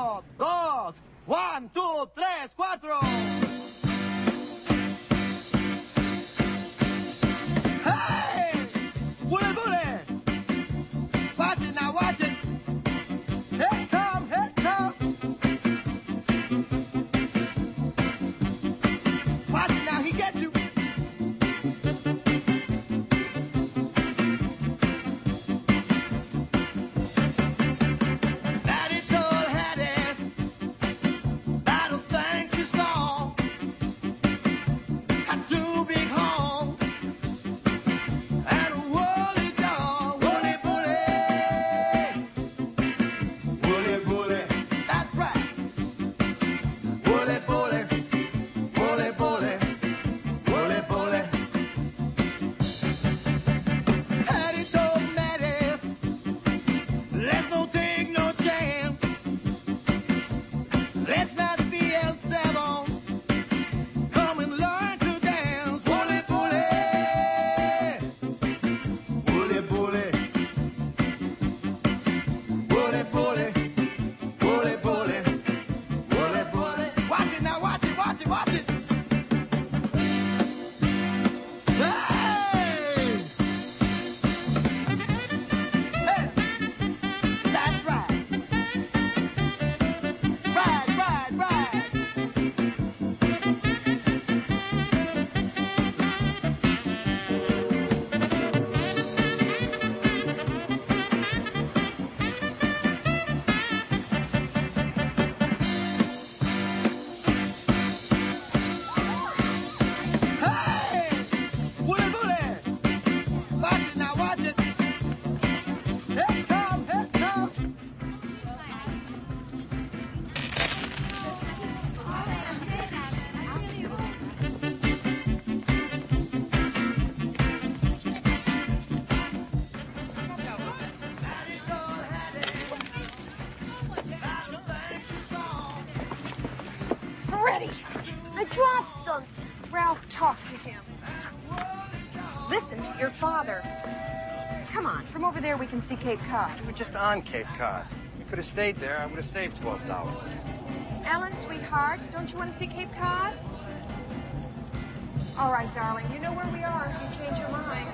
Uno, dos, 1, 2, 3, 4. Hey! Bullet, bullet! Watch it now, watch it! Here come, here come! Watch it now, he gets you! Daddy told Hattie about the things she saw. Had two big homes and a woolly jaw. Woolly, bully. Woolly, bully. That's right. Woolly, bully. Woolly, bully. Woolly, bully. Hattie told Mattie, let's not take no chance. Let's not be L7. Come and learn to dance. Woolly, bully. Woolly, bully. Woolly, bully. Woolly, bully. Woolly, bully. Watch it now, watch it, watch it, watch it. Hey! Hey! That's right. Ride, ride, ride. Hey! Woolly, bully. Watch it now, watch it. Here come, here come. Freddie, I dropped something. Ralph, talk to him. Listen to your father. Come on, from over there we can see Cape Cod. We're just on Cape Cod. We could have stayed there. I would have saved $12. Ellen, sweetheart, don't you want to see Cape Cod? All right, darling, you know where we are if you change your mind.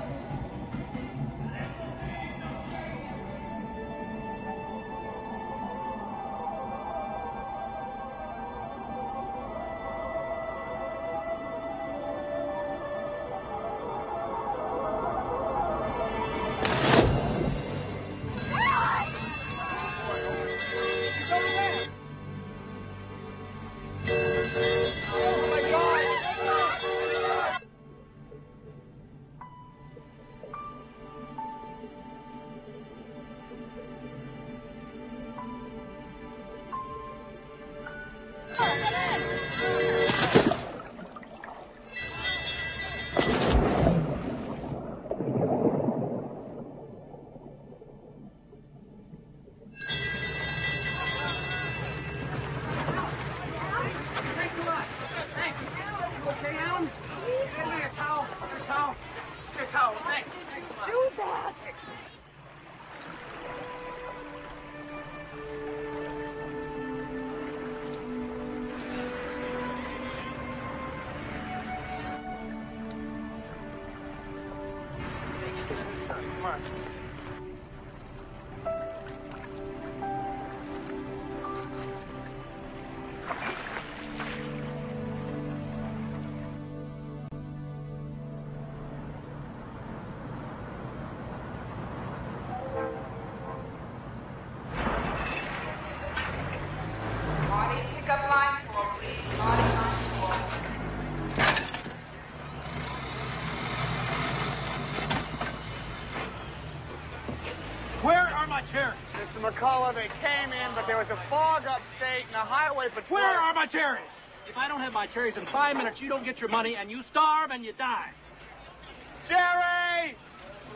Thanks a lot. Thanks. You okay, Alan? Give me a towel. Your towel. Your towel. Thanks. Do that! Come on. Body pickup line 4, please. Body line 4. Where are my cherries? Mr. McCullough, they came in, but there was a fog upstate and the highway patrol. Where are my cherries? If I don't have my cherries in 5 minutes, you don't get your money, and you starve and you die. Jerry!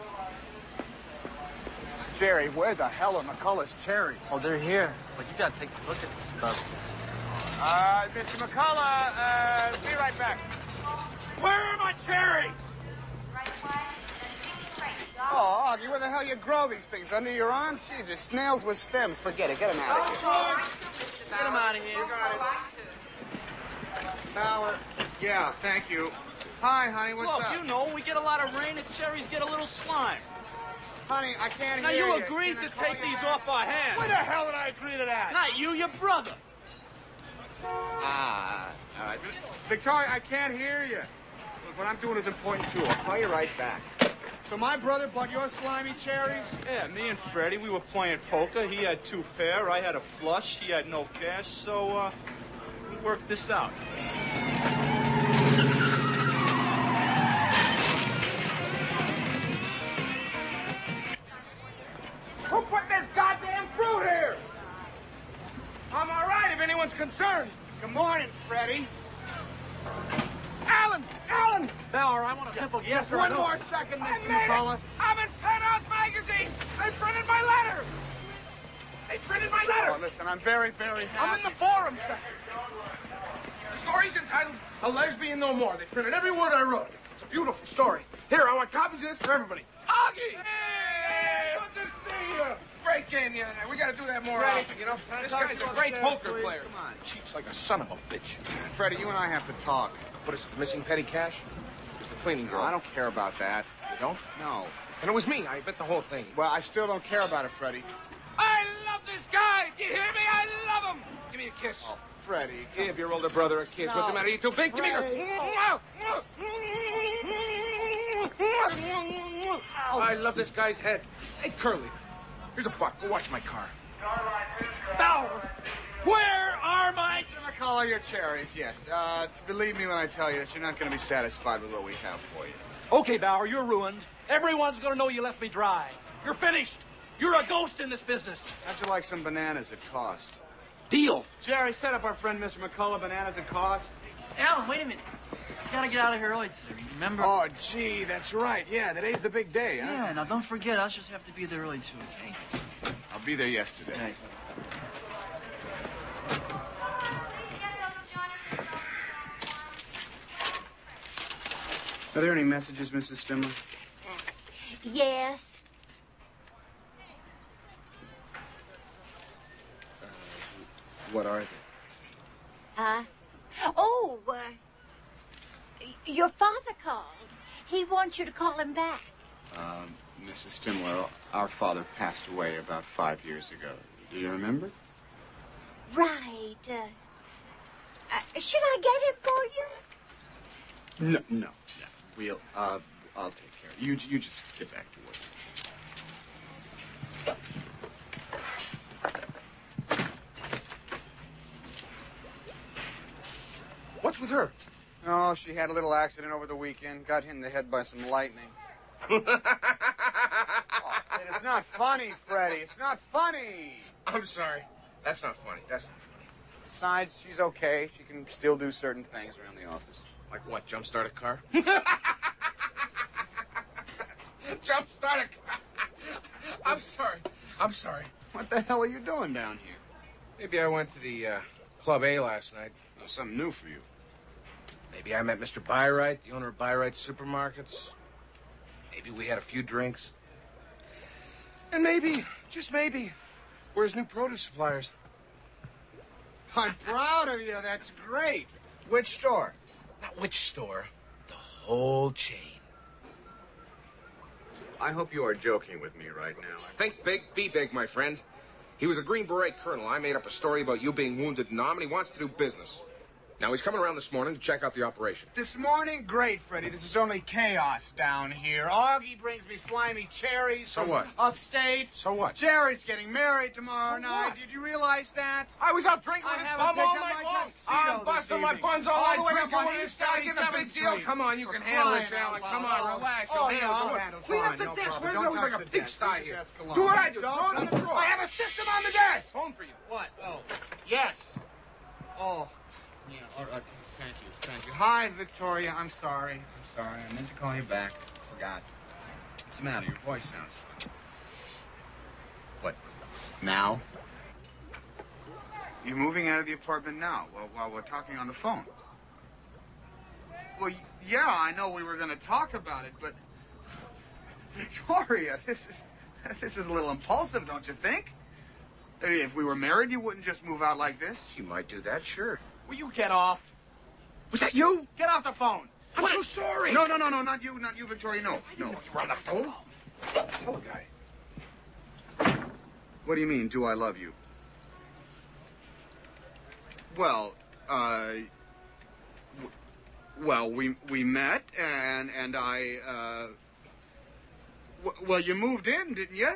Jerry, where the hell are McCullough's cherries? Oh, they're here. But you gotta take a look at this stuff. Mr. McCullough, be right back. Where are my cherries? Oh, Augie, where the hell you grow these things? Under your arm? Jesus, snails with stems. Forget it. Get them out of here. Get him out of here. Bauer. Yeah, thank you. Hi, honey, what's Look, up? you know, when we get a lot of rain, the cherries get a little slime. Honey, I can't Now, hear you you. agreed Can I to call take you these back? off our hands. When the hell did I agree to that? Not you, your brother. Ah, all right. Victoria, I can't hear you. Look, what I'm doing is important, too. I'll call you right back. So my brother bought your slimy cherries? Yeah, me and Freddie, we were playing poker. He had 2 pair, I had a flush, he had no cash, so, we worked this out. Who put this goddamn fruit here? I'm all right if anyone's concerned. Good morning, Freddie. Alan! Alan! Bauer, I want a simple yes or One no. more second, I Mr. made it! McCullough. I'm in Penthouse Magazine! They printed my letter! They printed my letter! Oh, listen, I'm very, very happy. I'm in the forum section. The story's entitled A Lesbian No More. They printed every word I wrote. It's a beautiful story. Here, I want copies of this for everybody. Augie! Hey! Good to see you! Great game the other night. We gotta do that more Freddie, often, you know? can I This talk guy's to you a great upstairs, poker please? player. Come on. Cheats like a son of a bitch. Freddie, you and I have to talk. What is it, missing petty cash? It's the cleaning No, girl. I don't care about that. You don't? No. And it was me. I bet the whole thing. Well, I still don't care about it, Freddie. I love this guy. Do you hear me? I love him. Give me a kiss. Oh, Freddie. Give your older brother a kiss. What's the matter? You too big? Give me a... I love this guy's head. Hey, Curly, here's a buck. Go watch my car. Bauer, where are my... Mr. McCullough, your cherries, yes. Believe me when I tell you that you're not going to be satisfied with what we have for you. Okay, Bauer, you're ruined. Everyone's gonna know you left me dry. You're finished. You're a ghost in this business. How'd you like some bananas at cost? Deal. Jerry, set up our friend Mr. McCullough bananas at cost. Alan, wait a minute. You gotta get out of here early today, remember? Oh, gee, that's right. Yeah, today's the big day, huh? Yeah, now don't forget, I'll just have to be there early too, okay? I'll be there yesterday. Right. Are there any messages, Mrs. Stimler? Yes. What are they? Oh, your father called. He wants you to call him back. Mrs. Stimler, our father passed away about 5 years ago. Do you remember? Right. Should I get him for you? No. We'll, I'll take care of it. You just get back to work. What's with her? Oh, she had a little accident over the weekend. Got hit in the head by some lightning. Oh, it's not funny, Freddie. It's not funny. I'm sorry. That's not funny. That's not funny. Besides, she's okay. She can still do certain things around the office. Like what? Jumpstart a car? Jumpstart a car. I'm sorry. I'm sorry. What the hell are you doing down here? Maybe I went to the Club A last night. Oh, something new for you. Maybe I met Mr. Byright, the owner of Byright Supermarkets. Maybe we had a few drinks. And maybe, just maybe, we're his new produce suppliers. I'm proud of you. That's great. Which store? Not which store, the whole chain. I hope you are joking with me right now. Think big, be big, my friend. He was a Green Beret colonel. I made up a story about you being wounded in Nam, and he wants to do business. Now, he's coming around this morning to check out the operation. This morning, great, Freddie. This is only chaos down here. Augie brings me slimy cherries So from what? upstate. So what? Jerry's getting married tomorrow So night. what? Did you realize that? I was out drinking I with his haven't bum all picked up night my long. tuxedo I'm this busting my evening. buns all All night the way drinking up on with this East guy. It's a 77th big deal. Street. Come on, you For can handle this, crying out Alan. loud. Come on, relax. You'll Oh, handle yeah, it. I'll Look, handle it. Clean up Fine, the no desk. problem. Where's Don't it was touch like a the pigsty desk. Leave here. the desk alone. Do what I do. Don't Throw it in touch the it. drawer. I have a system on the desk. Phone for you. What? Oh, yes. Oh, yeah. All right. Thank you. Hi, Victoria. I'm sorry. I meant to call you back. Forgot. What's the matter? Your voice sounds funny. What? Now? You're moving out of the apartment now while we're talking on the phone. Well, yeah, I know we were going to talk about it, but Victoria, this is a little impulsive, don't you think? If we were married, you wouldn't just move out like this. You might do that, sure. Will you get off? Was that you? Get off the phone. I'm so sorry. No, not you, Victoria, no. You were on the phone? Tell the guy. What do you mean, do I love you? Well, we met, and I, well, you moved in, didn't you?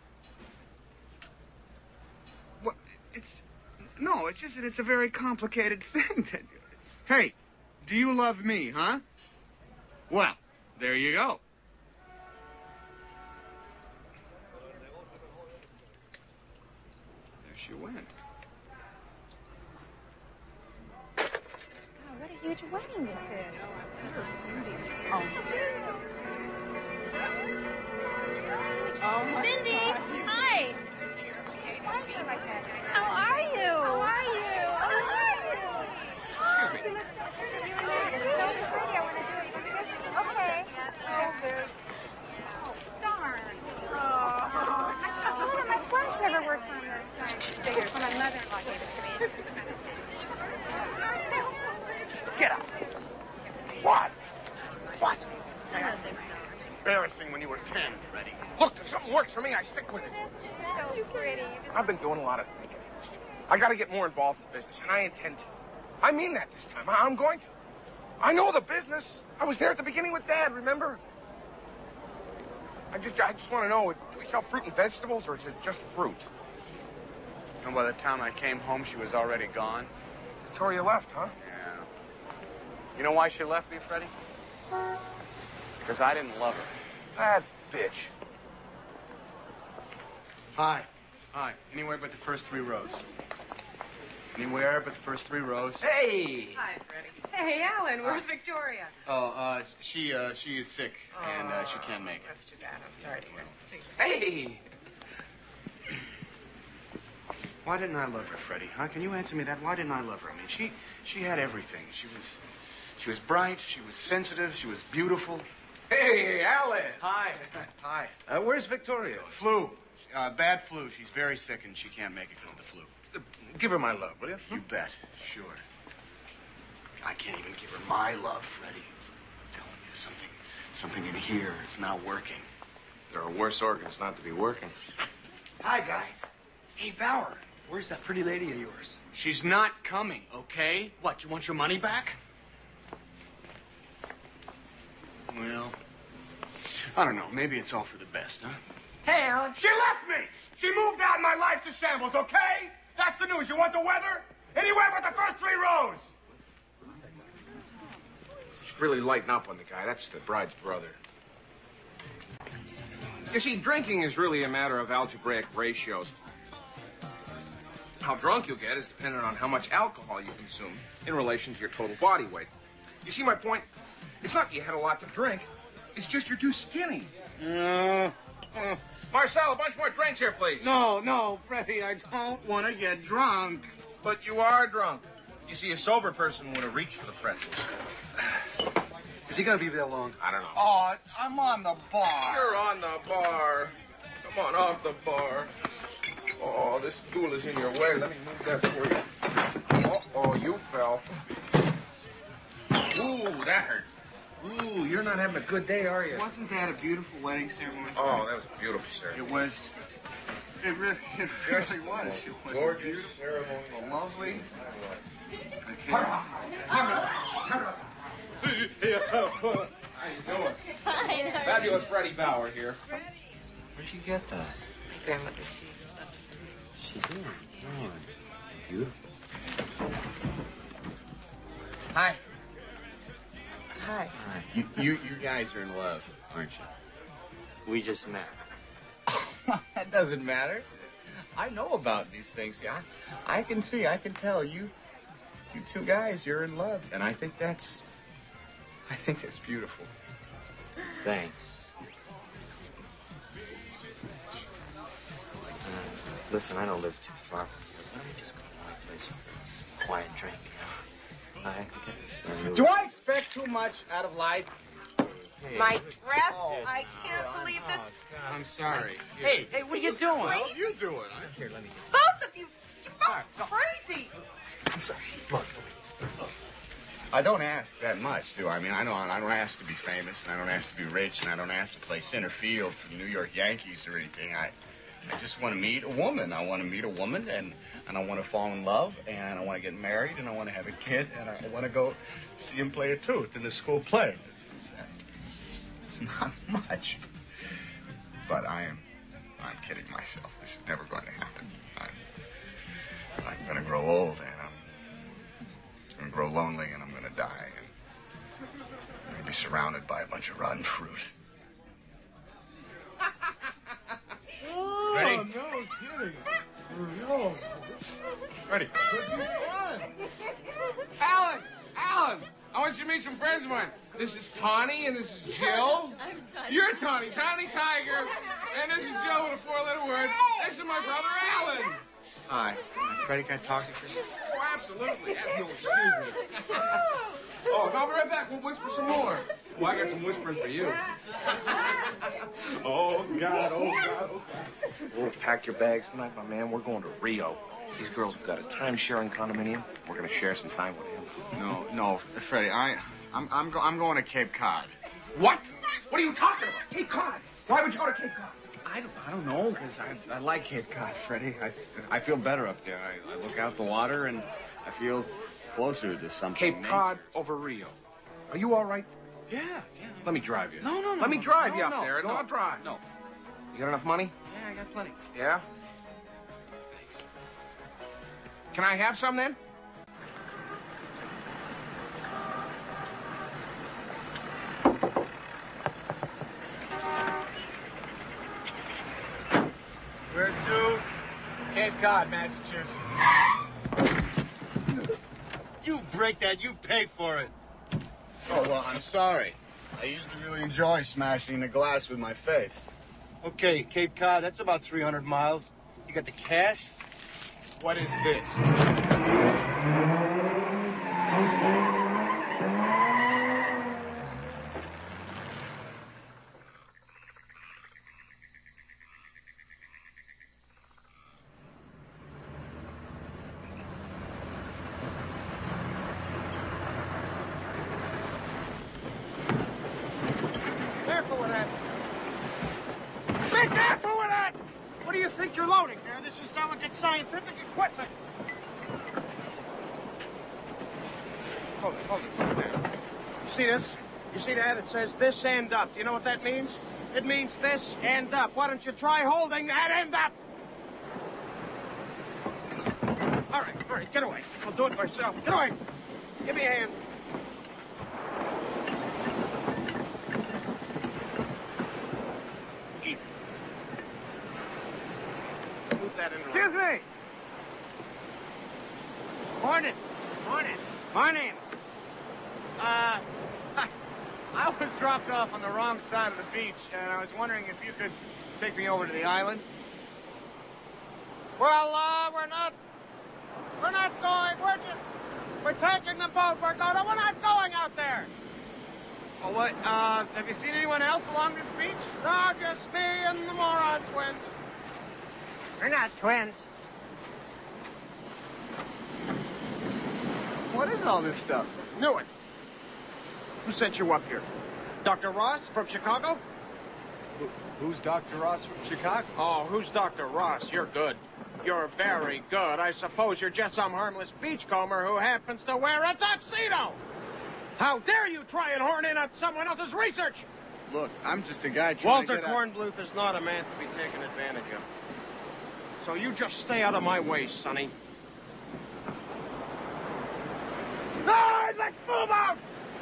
Well, it's just that it's a very complicated thing. Hey, do you love me, huh? Well, there you go. There she went. What a huge wedding this is. Cindy's home. Oh, Cindy! Hi! How are you? Excuse me. It's so pretty. I want to do it for Christmas. Okay. Oh, darn. Look at my flash never works on this figures. My mother-in-law gave it to me. Get up. What? What? It's embarrassing when you were 10, Freddie. Look, if something works for me, I stick with it. So pretty. I've been doing a lot of thinking. I got to get more involved in business, and I intend to. I mean that this time. I'm going to. I know the business. I was there at the beginning with Dad, remember? I just want to know, do we sell fruit and vegetables, or is it just fruit? And by the time I came home, she was already gone. Victoria left, huh? Yeah. You know why she left me, Freddie? Because I didn't love her. That bitch. Hi. Anywhere but the first 3 rows. Anywhere but the first 3 rows. Hey! Hi, Freddie. Hey, Alan, where's Victoria? Oh, she is sick, and she can't make it. That's too bad. I'm sorry to hear. Hey! Why didn't I love her, Freddie? Huh? Can you answer me that? Why didn't I love her? I mean, she had everything. She was bright. She was sensitive. She was beautiful. Hey, Alan! Hi. Hi. Where's Victoria? Flu. Bad flu. She's very sick, and she can't make it because of the flu. Give her my love, will you? You bet. Sure. I can't even give her my love, Freddie. I'm telling you, something in here is not working. There are worse organs not to be working. Hi, guys. Hey, Bauer, where's that pretty lady of yours? She's not coming, okay? What, you want your money back? Well, I don't know. Maybe it's all for the best, huh? Hey, Alan. She left me. She moved out and my life's a shambles, okay? That's the news. You want the weather? Anywhere but the first 3 rows. Should really lighten up on the guy. That's the bride's brother. You see, drinking is really a matter of algebraic ratios. How drunk you'll get is dependent on how much alcohol you consume in relation to your total body weight. You see my point? It's not that you had a lot to drink. It's just you're too skinny. Marcel, a bunch more drinks here, please. No, Freddie, I don't want to get drunk. But you are drunk. You see, a sober person would have reached for the pretzels. Is he gonna be there long? I don't know. Oh, I'm on the bar. You're on the bar. Come on off the bar. Oh, this stool is in your way. Let me move that for you. Oh, you fell. Ooh, that hurt. Ooh, you're not having a good day, are you? Wasn't that a beautiful wedding ceremony? Oh, that was a beautiful ceremony. It was. It really was. It was Gorgeous beautiful, ceremony. lovely. How you doing? Hi. Fabulous Freddie Bauer here. Where'd you get those? My grandmother, She did. Oh, beautiful. Hi. Hi. You guys are in love, aren't you? We just met. That doesn't matter. I know about these things. Yeah, I can see. I can tell you 2 guys, you're in love, and I think that's beautiful. Thanks. Listen, I don't live too far from here. Why don't we just go to my place for a quiet drink, you know? I can get this new... Do I expect too much out of life? My dress? I can't believe this. I'm sorry. Hey, what are you doing? Well, you do it. Here, let me get Both of you. You're both crazy. I'm sorry. Look. I don't ask that much, do I? I mean, I don't ask to be famous, and I don't ask to be rich, and I don't ask to play center field for the New York Yankees or anything. I just want to meet a woman. I want to meet a woman, and I want to fall in love, and I want to get married, and I want to have a kid, and I want to go see him play a tooth in the school play. It's not much, but I'm kidding myself. This is never going to happen. I'm going to grow old, and I'm going to grow lonely, and I'm going to die, and I'm going to be surrounded by a bunch of rotten fruit. Ready? Oh, no kidding. No. Ready? Alan! Alan! I want you to meet some friends of mine. This is Tawny, and this is Jill. I'm Tawny. You're Tawny, Tawny Tiger. And this is Jill with a four-letter word. This is my brother, Alan. Hi. Freddie, can I talk to you for a second? Oh, absolutely. No, excuse me. Oh, I'll be right back. We'll whisper some more. Oh, I got some whispering for you. Oh, God, oh, God, oh, God. We'll pack your bags tonight, my man. We're going to Rio. These girls have got a time-sharing condominium. We're going to share some time with him. No, Freddie, I'm going to Cape Cod. What? What are you talking about? Cape Cod. Why would you go to Cape Cod? I don't know, because I like Cape Cod, Freddie. I feel better up there. I look out the water, and I feel closer to something. Cape Cod over Rio. Are you all right? Yeah. Let me drive you. No. Let me drive you up no, there, and no, I'll drive. No. You got enough money? Yeah, I got plenty. Yeah? Thanks. Can I have some then? Where to? Cape Cod, Massachusetts. You break that, you pay for it. Oh, well, I'm sorry. I used to really enjoy smashing the glass with my face. Okay, Cape Cod, that's about 300 miles. You got the cash? What is this? Careful with that. Be careful with that! What do you think you're loading there? This is delicate scientific equipment. Hold it there. You see this? You see that? It says this end up. Do you know what that means? It means this end up. Why don't you try holding that end up? All right, get away. I'll do it myself. Get away. Give me a hand. Easy. Move that in. Excuse me. Morning. Morning. I was dropped off on the wrong side of the beach, and I was wondering if you could take me over to the island. Well, we're not going. We're taking the boat. We're not going out there. Oh, what? Have you seen anyone else along this beach? No, just me and the moron twins. We're not twins. What is all this stuff? Knew it. Who sent you up here? Dr. Ross from Chicago? Who's Dr. Ross from Chicago? Oh, who's Dr. Ross? You're good. You're very good. I suppose you're just some harmless beachcomber who happens to wear a tuxedo. How dare you try and horn in on someone else's research? Look, I'm just a guy trying to Walter get out. Kornbluth is not a man to be taken advantage of. So you just stay out of my way, Sonny. All right, let's move out!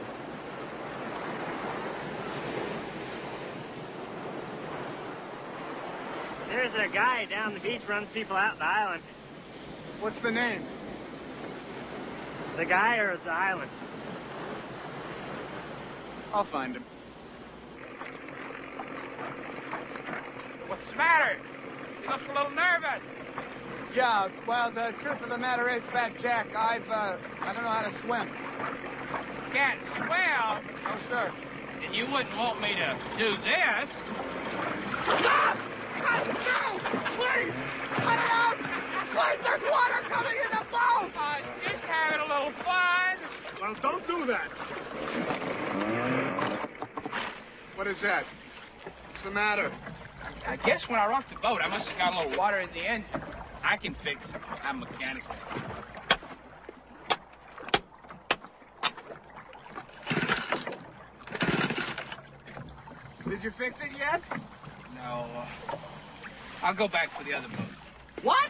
There's a guy down the beach runs people out the island. What's the name? The guy or the island? I'll find him. What's the matter? You look a little nervous. Yeah, well, the truth of the matter is, Fat Jack, I don't know how to swim. Can't swim? No, sir. And you wouldn't want me to do this. Stop! No! Please! Cut it out! Please, there's water coming in the boat! Just having a little fun. Well, don't do that. What is that? What's the matter? I guess when I rocked the boat, I must have got a little water in the engine. I can fix it. I'm mechanical. Did you fix it yet? No. I'll go back for the other boat. What?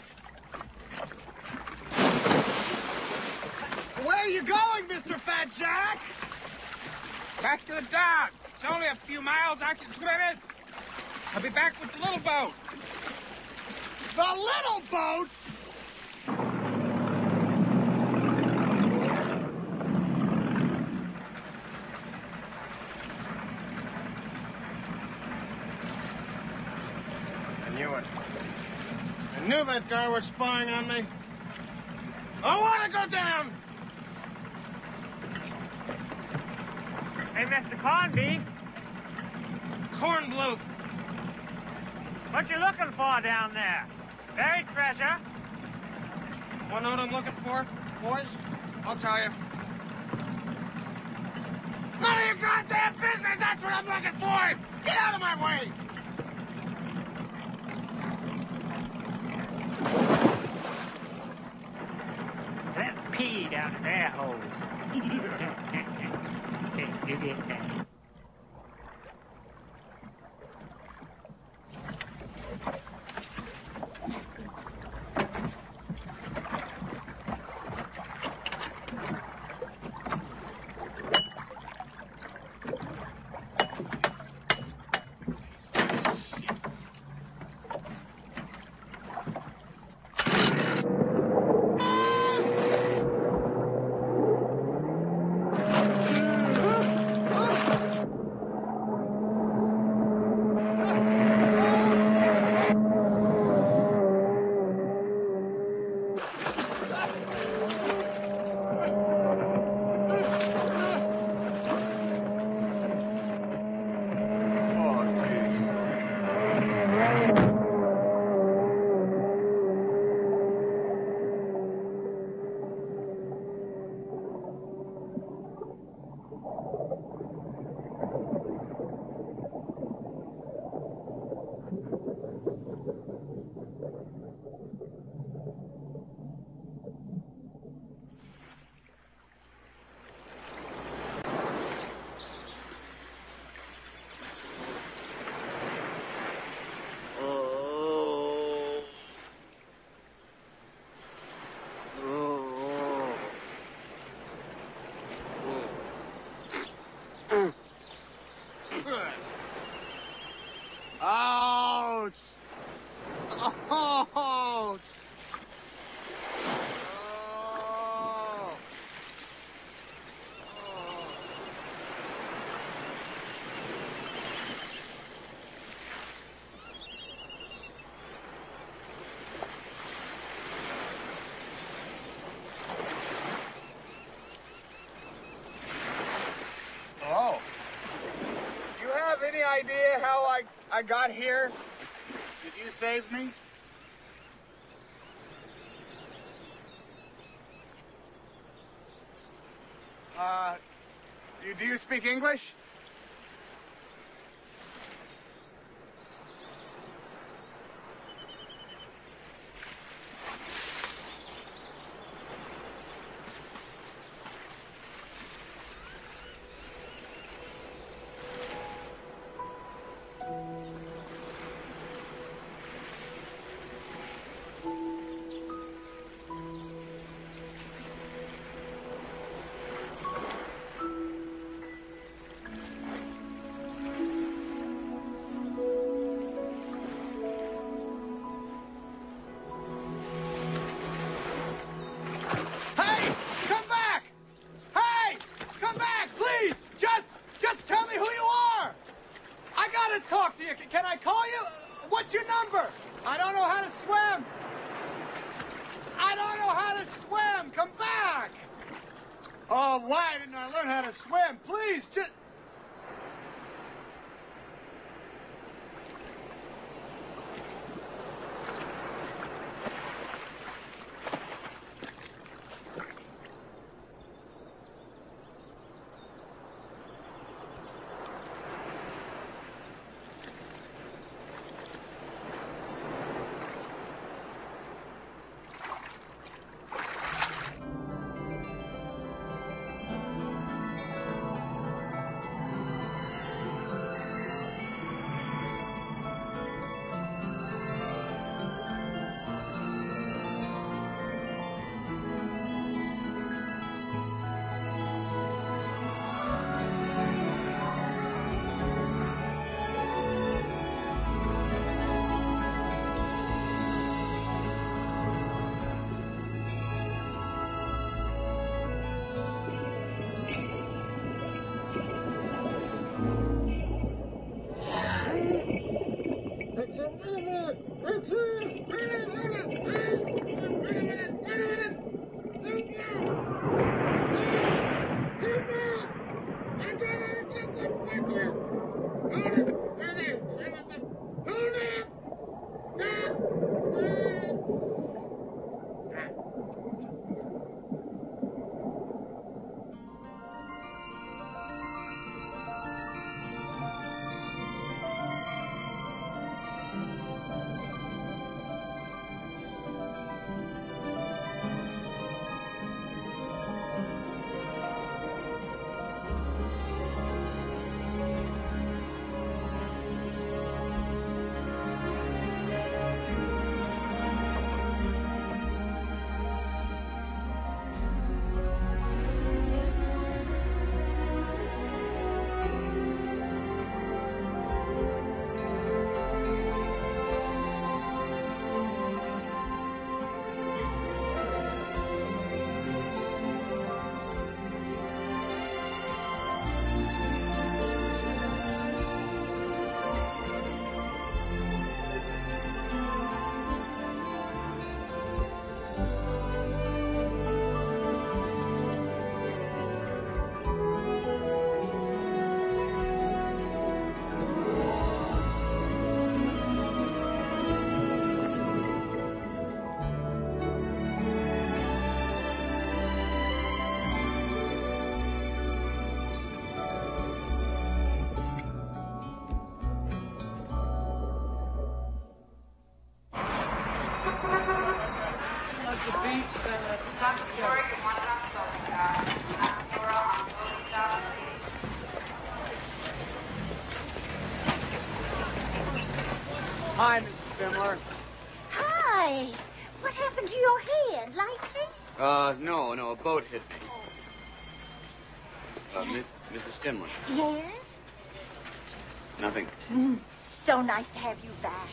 Where are you going, Mr. Fat Jack? Back to the dock. It's only a few miles. I can swim it. I'll be back with the little boat. The little boat? I knew it. I knew that guy was spying on me. I want to go down! Hey, Mr. Cornbeef, Cornbluth. what you looking for down there? Buried treasure? Want to know what I'm looking for, boys? I'll tell you. None of your goddamn business! That's what I'm looking for! Get out of my way! Let's pee down in their holes. Ouch! Ouch! Oh. Oh. Do you have any idea how I got here? Did you save me? Do you speak English? Hey! Come back! Hey! Come back, please! Just tell me who you are! I gotta talk to you. Can I call you? What's your number? I don't know how to swim. I don't know how to swim. Come back! Oh, why didn't I learn how to swim? Please, just... Lots of beef, salad. Hi, Mrs. Stimler. Hi. What happened to your head? Lightning? No, a boat hit me. Mrs. Stimler. Yes? Nothing. So nice to have you back.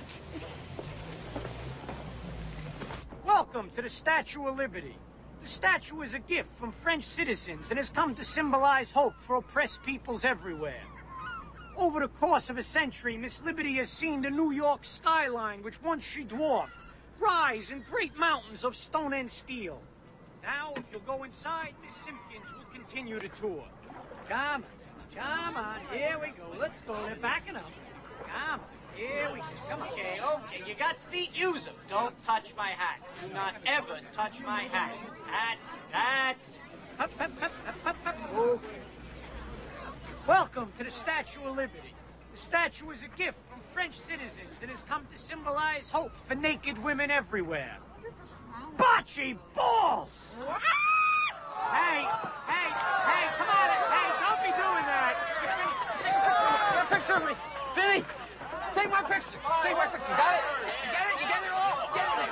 Welcome to the Statue of Liberty. The statue is a gift from French citizens and has come to symbolize hope for oppressed peoples everywhere. Over the course of a century, Miss Liberty has seen the New York skyline, which once she dwarfed, rise in great mountains of stone and steel. Now, if you'll go inside, Miss Simpkins will continue the tour. Come on, here we go. Let's go. They're backing up. Come on, here we go. Come on. Okay, you got feet, use them. Don't touch my hat. Do not ever touch my hat. That's. Up. Oh. Welcome to the Statue of Liberty. The statue is a gift from French citizens and has come to symbolize hope for naked women everywhere. Bocce balls! Hey, come on. Hey, don't be doing that. Take a picture of me. Vinny, take my picture. Take my picture. Got it? You get it all? Get it.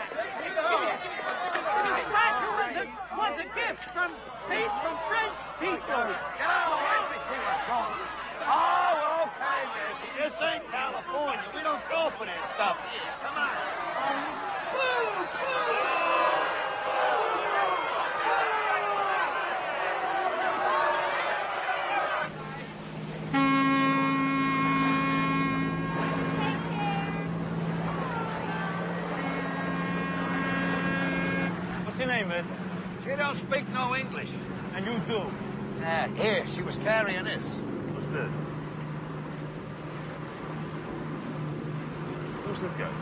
The statue was a gift from French people. Get out of the way. Let me see what's going on. Oh, okay, Missy. This ain't California. We don't go for this stuff here. Come on. What's your name, miss? She don't speak no English. And you do? Here, she was carrying this. What's this? Who's this guy?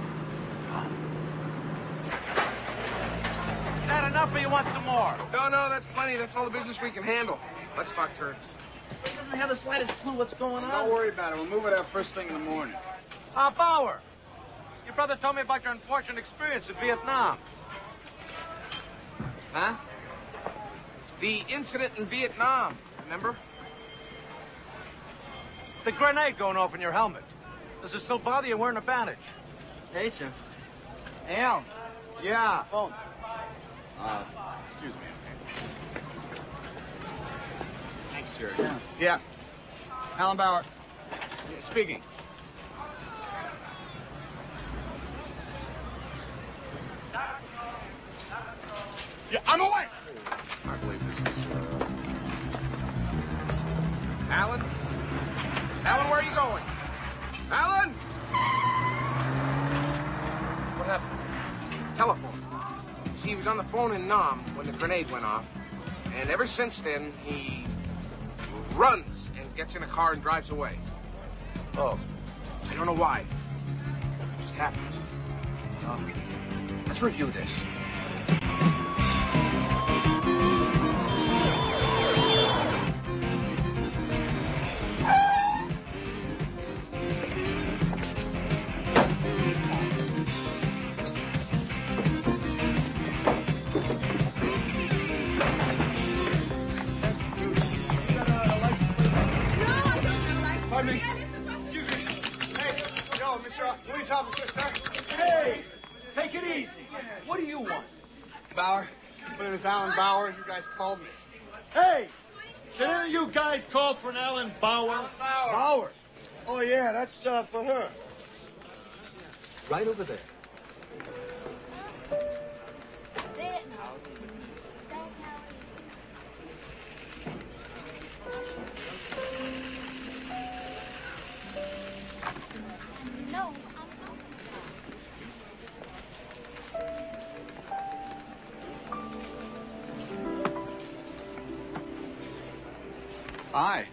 Is that enough or you want some more? No, that's plenty. That's all the business we can handle. Let's talk terms. He doesn't have the slightest clue what's going on. Don't worry about it. We'll move it out first thing in the morning. Bauer, your brother told me about your unfortunate experience in Vietnam. Huh? The incident in Vietnam, remember? The grenade going off in your helmet. Does it still bother you wearing a bandage? Hey, sir. Hey, Al. Yeah. Phone. Excuse me, okay? Thanks, Jerry. Yeah. Alan Bauer. Speaking. Yeah, I'm away! I believe this is, Alan? Alan, where are you going? Alan! What happened? Telephone. See, he was on the phone in Nam when the grenade went off. And ever since then, he runs and gets in a car and drives away. Oh. I don't know why. It just happens. Let's review this. Pardon me. Excuse me. Hey, yo, Mr. Police Officer, sir. Hey, take it easy. What do you want? Bauer. My name is Alan Bauer. You guys called me. Hey, did any of you guys call for an Alan Bauer? Alan Bauer. Bauer? Oh, yeah, that's for her. Right over there. No, Hi.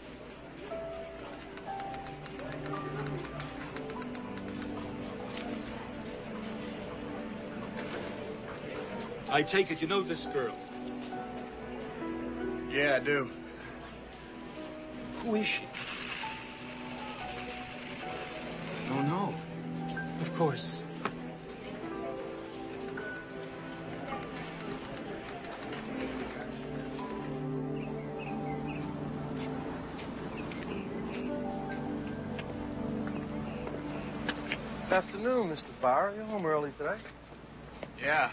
I take it you know this girl. Yeah, I do. Who is she? I don't know. Of course. Good afternoon, Mr. Bauer. You're home early today. Yeah.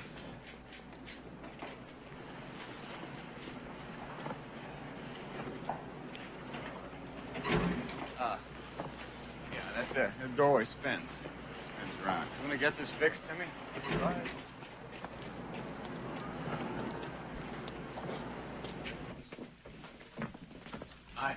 Yeah, that doorway spins. It spins around. You want to get this fixed, Timmy? All right. Hi.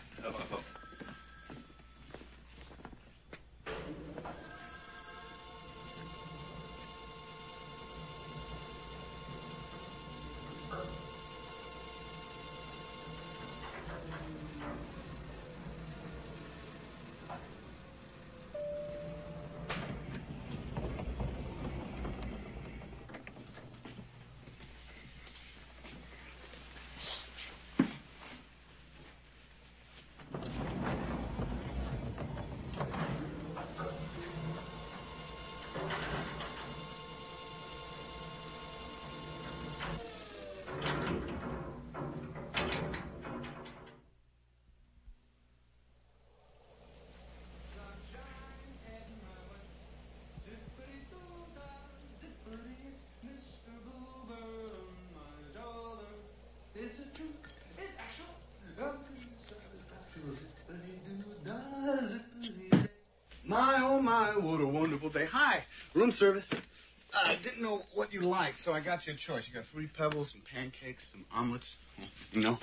My, oh my, what a wonderful day. Hi, room service. I didn't know what you liked, so I got you a choice. You got Fruity Pebbles, some pancakes, some omelets. No.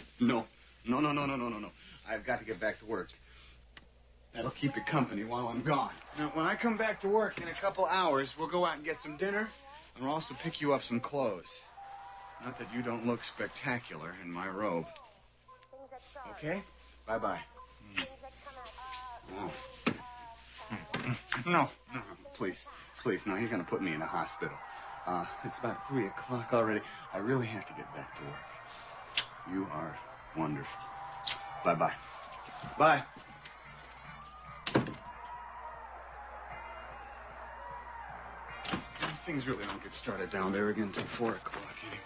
I've got to get back to work. That'll keep you company while I'm gone. Now, when I come back to work in a couple hours, we'll go out and get some dinner, and we'll also pick you up some clothes. Not that you don't look spectacular in my robe. Okay? Bye-bye. Oh. No, please, no, you're going to put me in a hospital. It's about 3 o'clock already. I really have to get back to work. You are wonderful. Bye-bye. Bye. Things really don't get started down there again until 4 o'clock anyway.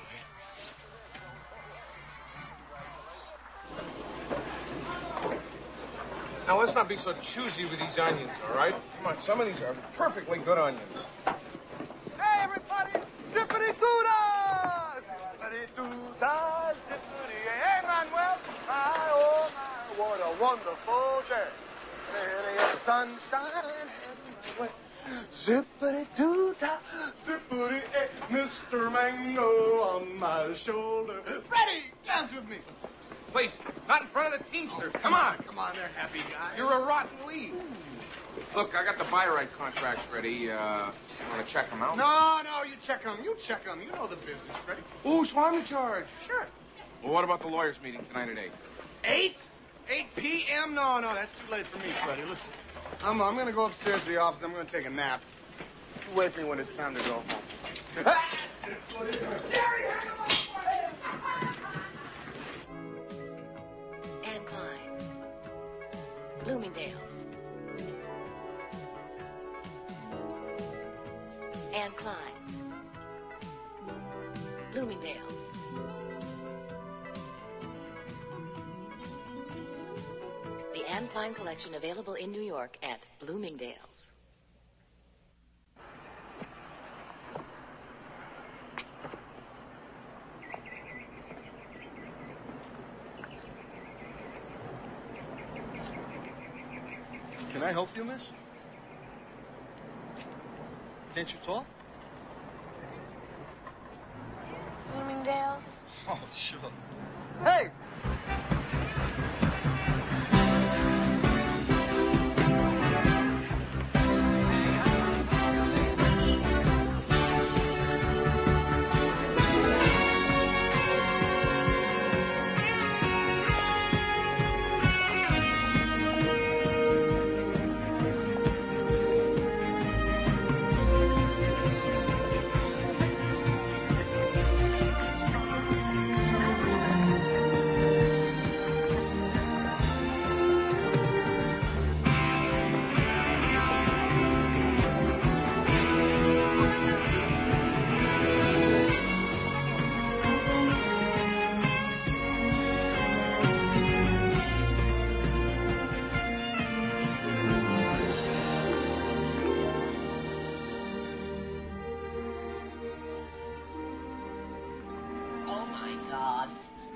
Now, let's not be so choosy with these onions, all right? Come on, some of these are perfectly good onions. Hey, everybody! Zippity-doo-dah! Zippity-doo-dah, zippity. Hey, Manuel! My, oh, my, what a wonderful day. There is sunshine heading my way. Zippity-doo-dah, zippity, hey, Mr. Mango on my shoulder. Freddie, dance with me. Wait, not in front of the Teamsters. Come on, they're happy guys. You're a rotten lead. Look, I got the buy right contracts ready. You want to check them out? No, you check them. You check them. You know the business, Freddie. Ooh, so I'm in charge. Sure. Well, what about the lawyers' meeting tonight at 8? 8? 8 p.m.? No, that's too late for me, Freddie. Listen, I'm going to go upstairs to the office. I'm going to take a nap. You wake me when it's time to go home. Anne Klein. Bloomingdale's. Anne Klein. Bloomingdale's. The Anne Klein collection available in New York at Bloomingdale's. Can I help you, miss? Can't you talk? Bloomingdale's? Oh, sure. Hey! Oh, my God.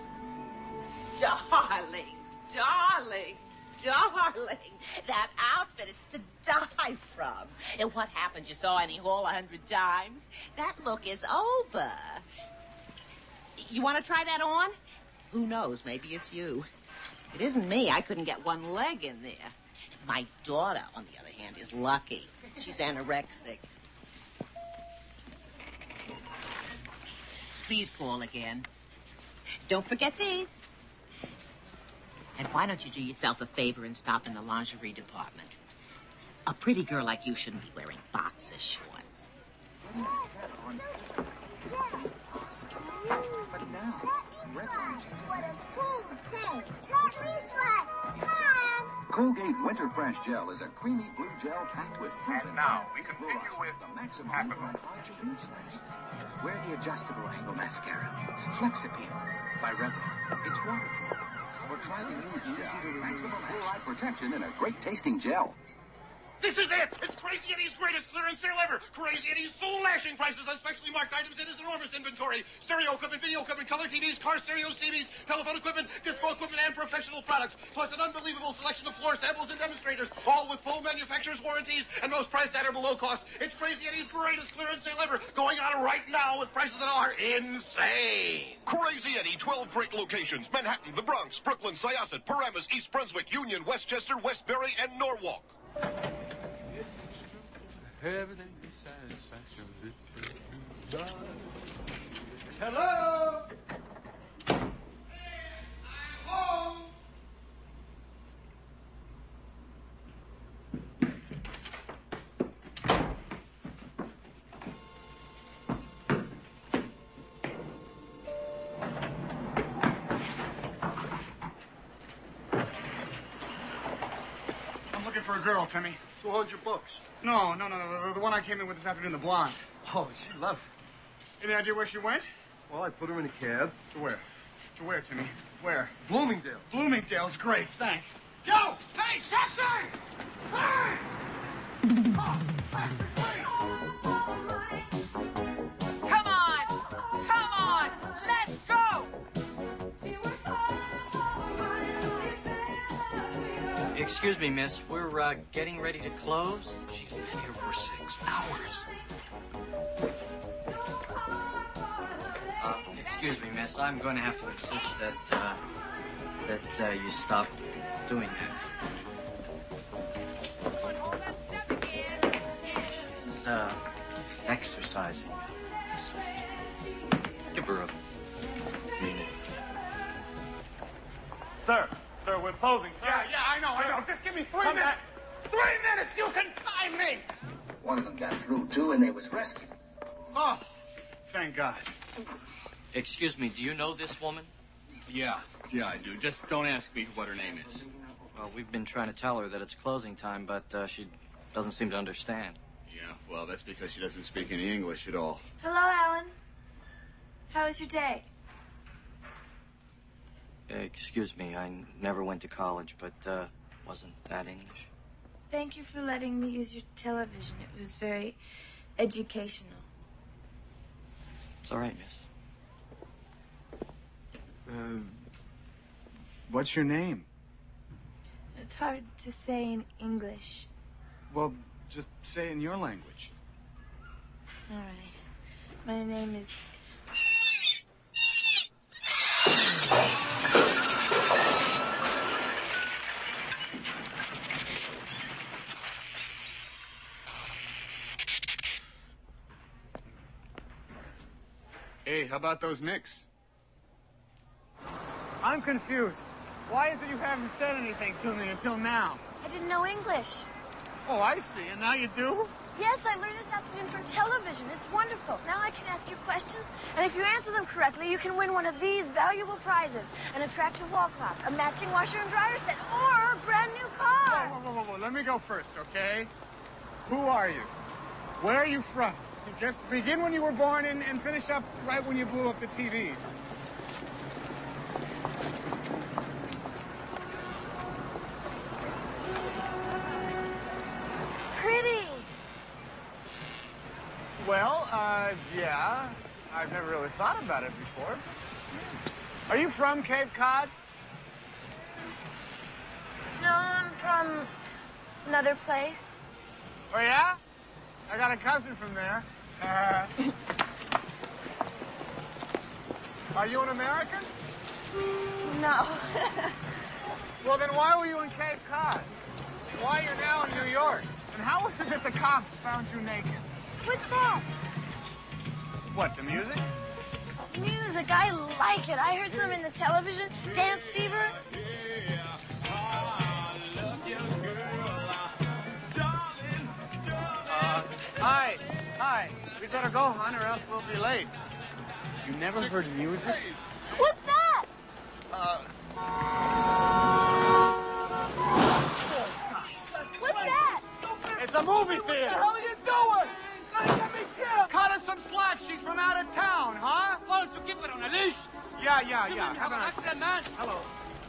Darling, darling, darling. That outfit, it's to die from. And what happened? You saw Annie Hall 100 times? That look is over. You want to try that on? Who knows? Maybe it's you. It isn't me. I couldn't get one leg in there. My daughter, on the other hand, is lucky. She's anorexic. Please call again. Don't forget these. And why don't you do yourself a favor and stop in the lingerie department? A pretty girl like you shouldn't be wearing boxer shorts. But now, What a cool thing. Let me try. Mom! Colgate Winter Fresh Gel is a creamy blue gel packed with fruit And now we continue with the maximum Wear the adjustable angle mascara. Flex Appeal by Revlon. It's waterproof. Or try the new easy to remove maximum fluoride protection in a great tasting gel. This is it! It's Crazy Eddie's greatest clearance sale ever! Crazy Eddie's soul-lashing prices on specially marked items in his enormous inventory. Stereo equipment, video equipment, color TVs, car stereos, CVs, telephone equipment, disco equipment, and professional products. Plus an unbelievable selection of floor samples and demonstrators, all with full manufacturer's warranties and most priced at or below cost. It's Crazy Eddie's greatest clearance sale ever, going on right now with prices that are insane. Crazy Eddie, 12 great locations. Manhattan, the Bronx, Brooklyn, Syosset, Paramus, East Brunswick, Union, Westchester, Westbury, and Norwalk. Everything is satisfaction. Hello? Hey, I'm home. I'm looking for a girl, Timmy. $200. No. The one I came in with this afternoon, the blonde. Oh, she left. Any idea where she went? Well, I put her in a cab. To where? To where, Timmy? Where? Bloomingdale's. Bloomingdale's, great, thanks. Yo! Hey, taxi! Hey! Oh, Come on, let's go! Excuse me, miss. We're getting ready to close. She's been here for 6 hours. Excuse me, miss. I'm going to have to insist that you stop doing that. exercising. Give her a minute. Sir, we're closing, sir. Yeah, I know. Just give me 3 Come minutes. 3 minutes, you can time me. One of them got through, too, and they was rescued. Oh, thank God. Excuse me, do you know this woman? Yeah, I do. Just don't ask me what her name is. Well, we've been trying to tell her that it's closing time, but she doesn't seem to understand. Yeah, well, that's because she doesn't speak any English at all. Hello, Alan. How was your day? Excuse me, I never went to college, but wasn't that English? Thank you for letting me use your television. It was very educational. It's all right, miss. What's your name? It's hard to say in English. Well, just say it in your language. All right. My name is... Hey, how about those Knicks? I'm confused. Why is it you haven't said anything to me until now? I didn't know English. Oh, I see. And now you do? Yes, I learned this afternoon from television. It's wonderful. Now I can ask you questions, and if you answer them correctly, you can win one of these valuable prizes. An attractive wall clock, a matching washer and dryer set, or a brand new car. Whoa. Let me go first, okay? Who are you? Where are you from? Just begin when you were born and finish up right when you blew up the TVs. Pretty. Well, yeah. I've never really thought about it before. Are you from Cape Cod? No, I'm from another place. Oh, yeah? I got a cousin from there. Are you an American? No. Well, then why were you in Cape Cod? And why you're now in New York? And how was it that the cops found you naked? What's that? What, the music? Music, I like it. I heard some in the television. Dance Fever. Hi. We better go, hon, or else we'll be late. You never heard music? What's that? What's that? It's a movie theater. What the hell are you doing? Gonna get me killed. Cut her some slack. She's from out of town, huh? Oh, to keep her on a leash. Yeah. Have an accident, man. Hello.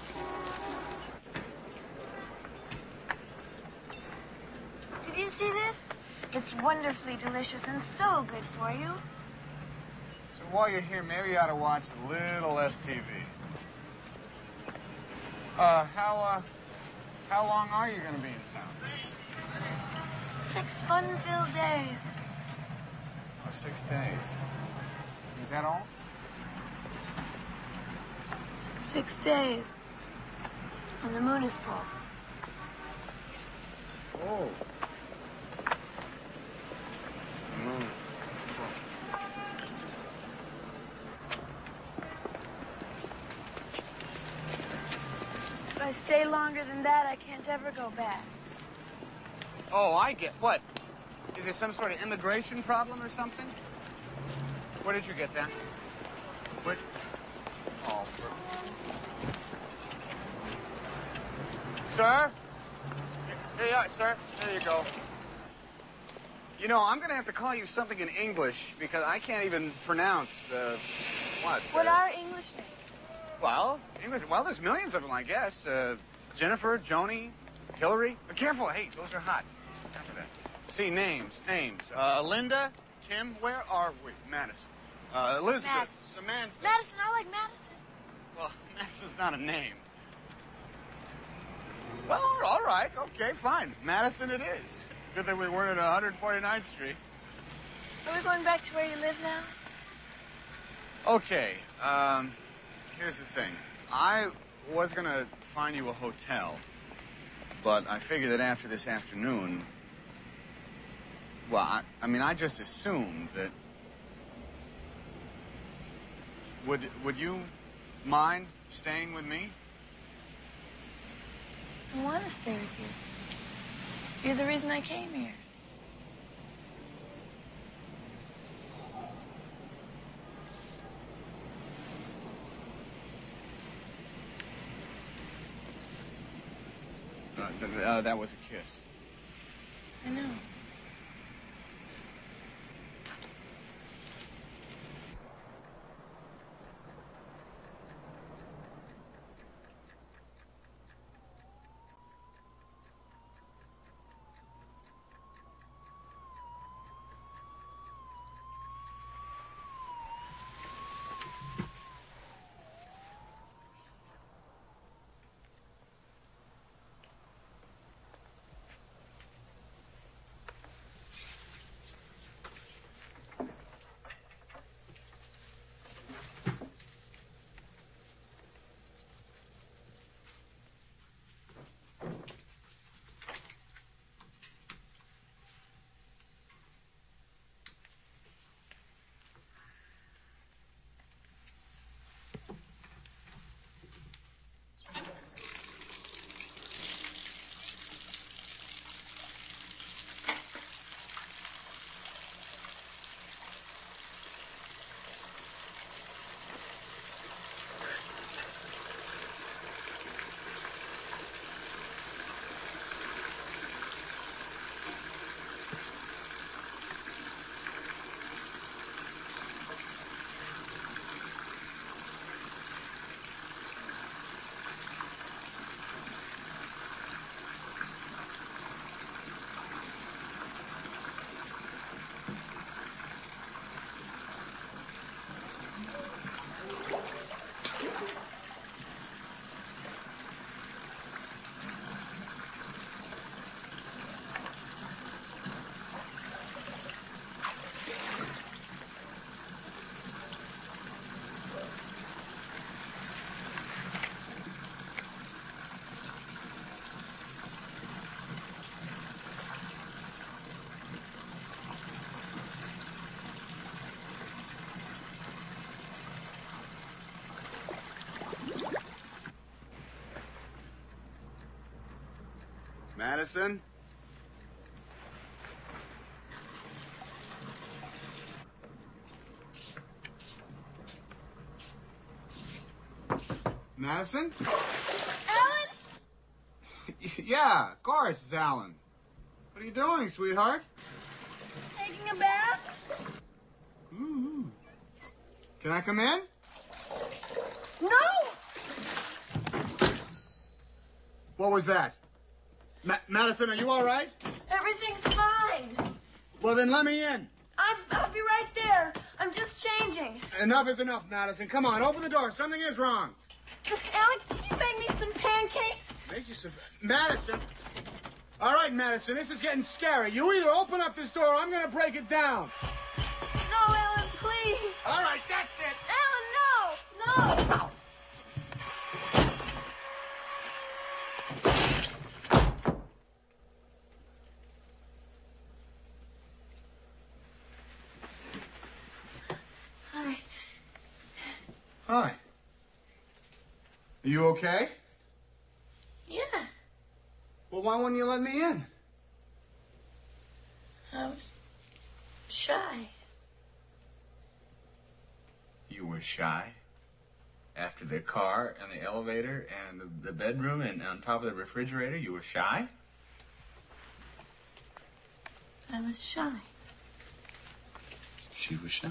Did you see this? It's wonderfully delicious and so good for you. So while you're here, maybe you ought to watch a little less TV. How long are you going to be in town? 6 fun-filled days. Oh, 6 days. Is that all? 6 days. And the moon is full. Oh. Moon. If I stay longer than that, I can't ever go back. Oh, I get... What? Is there some sort of immigration problem or something? Where did you get that? Where... Oh, Sir? Here you are, sir. There you go. You know, I'm going to have to call you something in English because I can't even pronounce the... What? What are English names? Well, English... Well, there's millions of them, I guess. Jennifer, Joni, Hillary. Careful. Hey, those are hot. After that. See, names. Linda, Kim, where are we? Madison. Elizabeth, Madison. Samantha. Madison, I like Madison. Well, Madison's not a name. Well, all right. Okay, fine. Madison it is. Good that we weren't at 149th Street. Are we going back to where you live now? Okay, here's the thing. I was going to find you a hotel, but I figured that after this afternoon, Well, I mean, I just assumed that... Would you mind staying with me? I want to stay with you. You're the reason I came here. That was a kiss. I know. Madison? Madison? Alan? Yeah, of course, it's Alan. What are you doing, sweetheart? Taking a bath? Ooh. Can I come in? No! What was that? Madison, are you all right? Everything's fine. Well, then let me in. I'll be right there. I'm just changing. Enough is enough, Madison. Come on, open the door. Something is wrong. Alan, can you make me some pancakes? Make you some... Madison. All right, Madison, this is getting scary. You either open up this door or I'm going to break it down. No, Alan, please. All right, that's it. Alan, no! No! Hi. Hi. Are you okay? Yeah. Well, why wouldn't you let me in? I was shy. You were shy? After the car and the elevator and the bedroom and on top of the refrigerator, you were shy? I was shy. She was shy.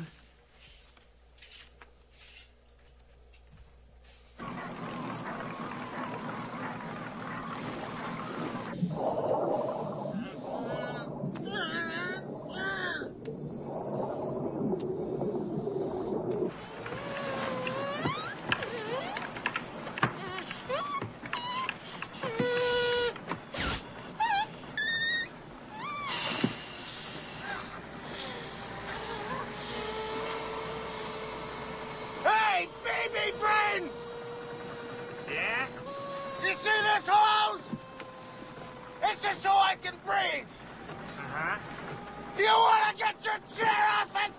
Do you want to get your chair off it?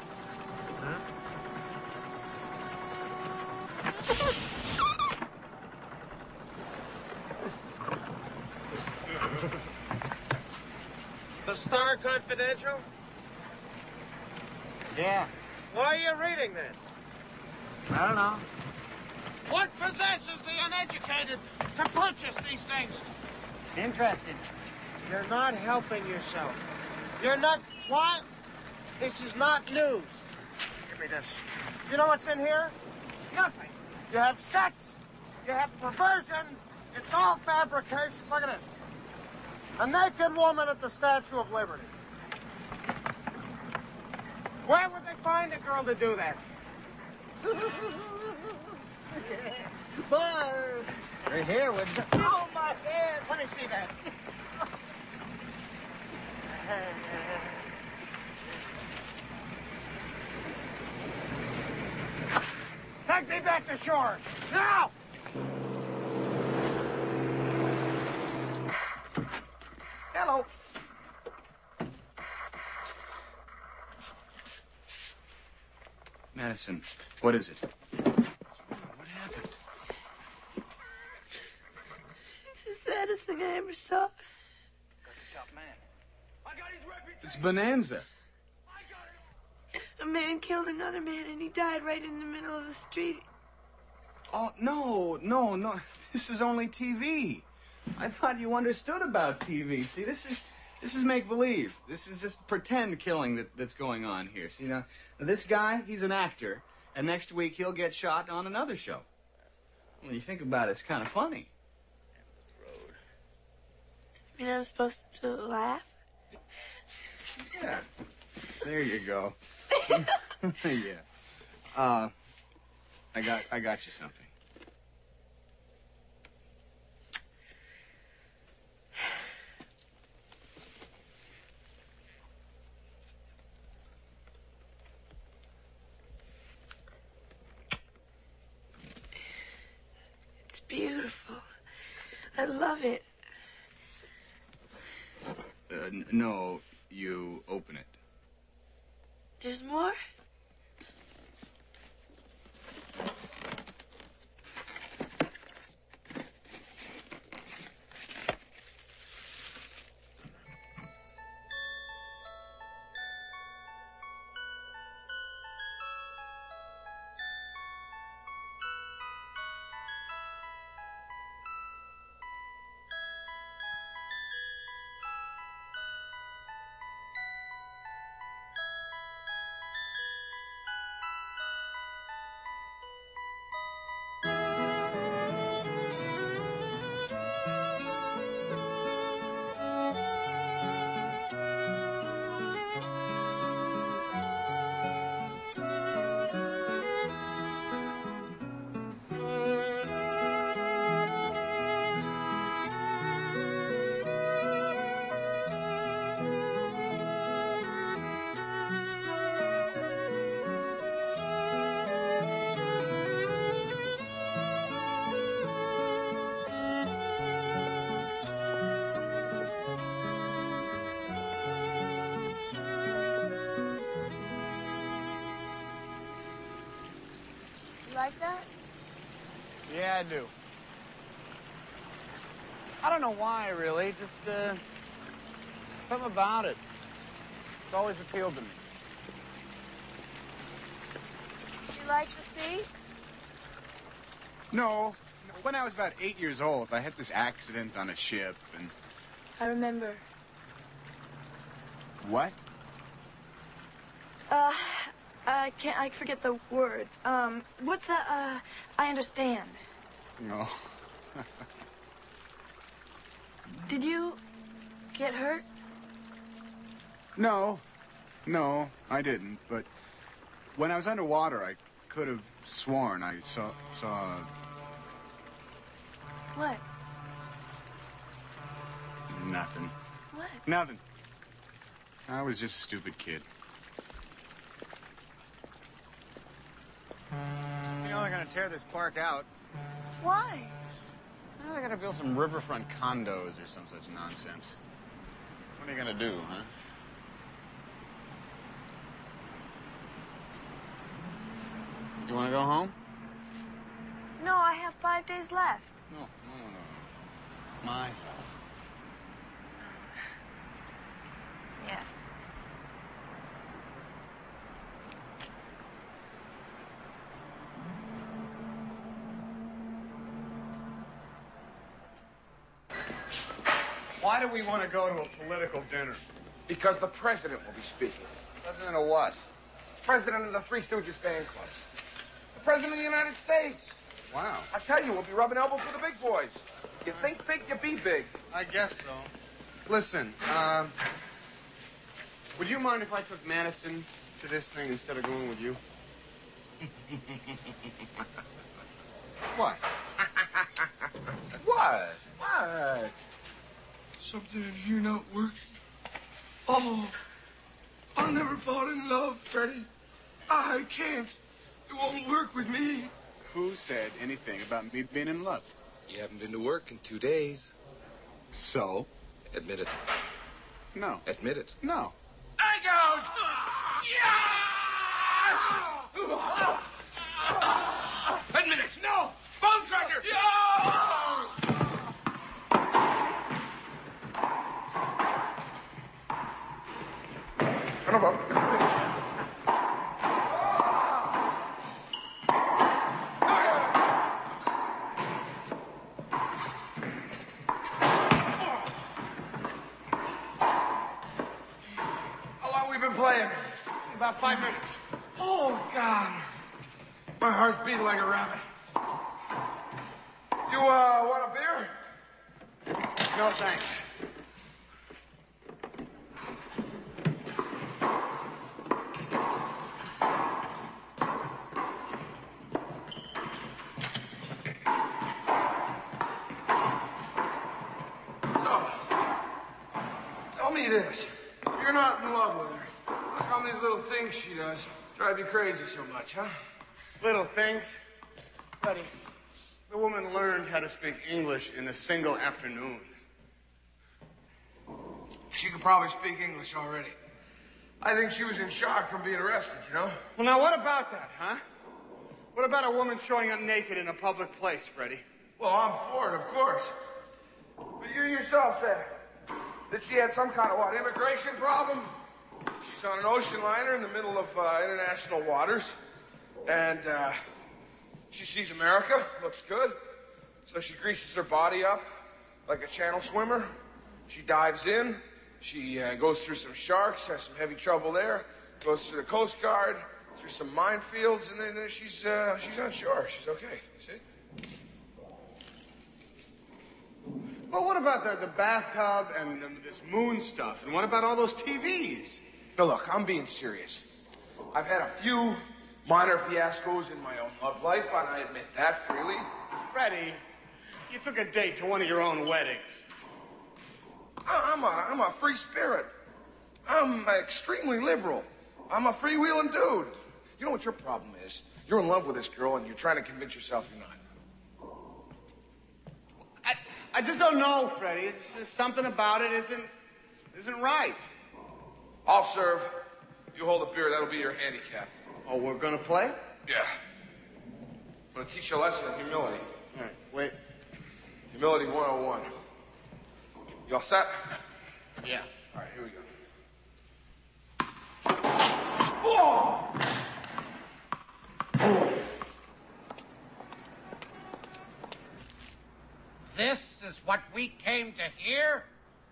The Star Confidential? Yeah. Why are you reading that? I don't know. What possesses the uneducated to purchase these things? It's interesting. You're not helping yourself. You're not... What? This is not news. Give me this. You know what's in here? Nothing. You have sex. You have perversion. It's all fabrication. Look at this. A naked woman at the Statue of Liberty. Where would they find a girl to do that? But right here with the... Oh, my head. Let me see that. Take me back to shore. Now! Hello. Madison, what is it? What happened? It's the saddest thing I ever saw. It's Bonanza. A man killed another man and he died right in the middle of the street. Oh, no. This is only TV. I thought you understood about TV. See, this is make-believe. This is just pretend killing that's going on here. See, now, this guy, he's an actor, and next week he'll get shot on another show. When you think about it, it's kind of funny. You mean I'm supposed to laugh? Yeah. There you go. Yeah. I got you something. It's beautiful. I love it. No, you open it. There's more? Like that? Yeah, I do. I don't know why, really. Just, something about it. It's always appealed to me. Do you like the sea? No. When I was about 8 years old, I had this accident on a ship, and... I remember. What? I forget the words. What's the, I understand. No. Did you get hurt? No, I didn't. But when I was underwater, I could have sworn I saw. What? Nothing. What? Nothing. I was just a stupid kid. You know they're gonna tear this park out. Why? Well, they're gonna build some riverfront condos or some such nonsense. What are you gonna do, huh? You want to go home? No, I have 5 days left. No. My health. Yes. Why do we want to go to a political dinner? Because the president will be speaking. President of what? President of the Three Stooges fan club. The president of the United States. Wow. I tell you, we'll be rubbing elbows with the big boys. You think big, you be big. I guess so. Listen, would you mind if I took Madison to this thing instead of going with you? What? What? What? Something in here not working. Oh, I'll never fall in love, Freddie. I can't. It won't work with me. Who said anything about me being in love? You haven't been to work in 2 days. So? Admit it. No. Admit it. No. I go! Yeah! Admit it! No! Bone crusher! Yeah! Son of a... How long we been playing? About 5 minutes. Oh, God. My heart's beating like a rabbit. You, want a beer? No, thanks. So, tell me this. If you're not in love with her, how come these little things she does drive you crazy so much, huh? Little things. Freddie, the woman learned how to speak English in a single afternoon. She could probably speak English already. I think she was in shock from being arrested, you know? Well, now, what about that, huh? What about a woman showing up naked in a public place, Freddie? Well, I'm for it, of course. But you yourself said that she had some kind of, what, immigration problem? She's on an ocean liner in the middle of international waters. And she sees America, looks good. So she greases her body up like a channel swimmer. She dives in. She goes through some sharks, has some heavy trouble there. Goes through the Coast Guard, through some minefields, and then she's on shore. She's okay, see? But what about the bathtub and this moon stuff? And what about all those TVs? Now, look, I'm being serious. I've had a few minor fiascos in my own love life, and I admit that freely. Freddie, you took a date to one of your own weddings. I'm a free spirit. I'm extremely liberal. I'm a freewheeling dude. You know what your problem is? You're in love with this girl, and you're trying to convince yourself you're not. I just don't know, Freddie. It's just something about it isn't right. I'll serve. You hold the beer. That'll be your handicap. Oh, we're gonna play? Yeah. I'm gonna teach you a lesson of humility. All right, wait. Humility 101. You all set? Yeah. All right, here we go. Oh! This is what we came to hear?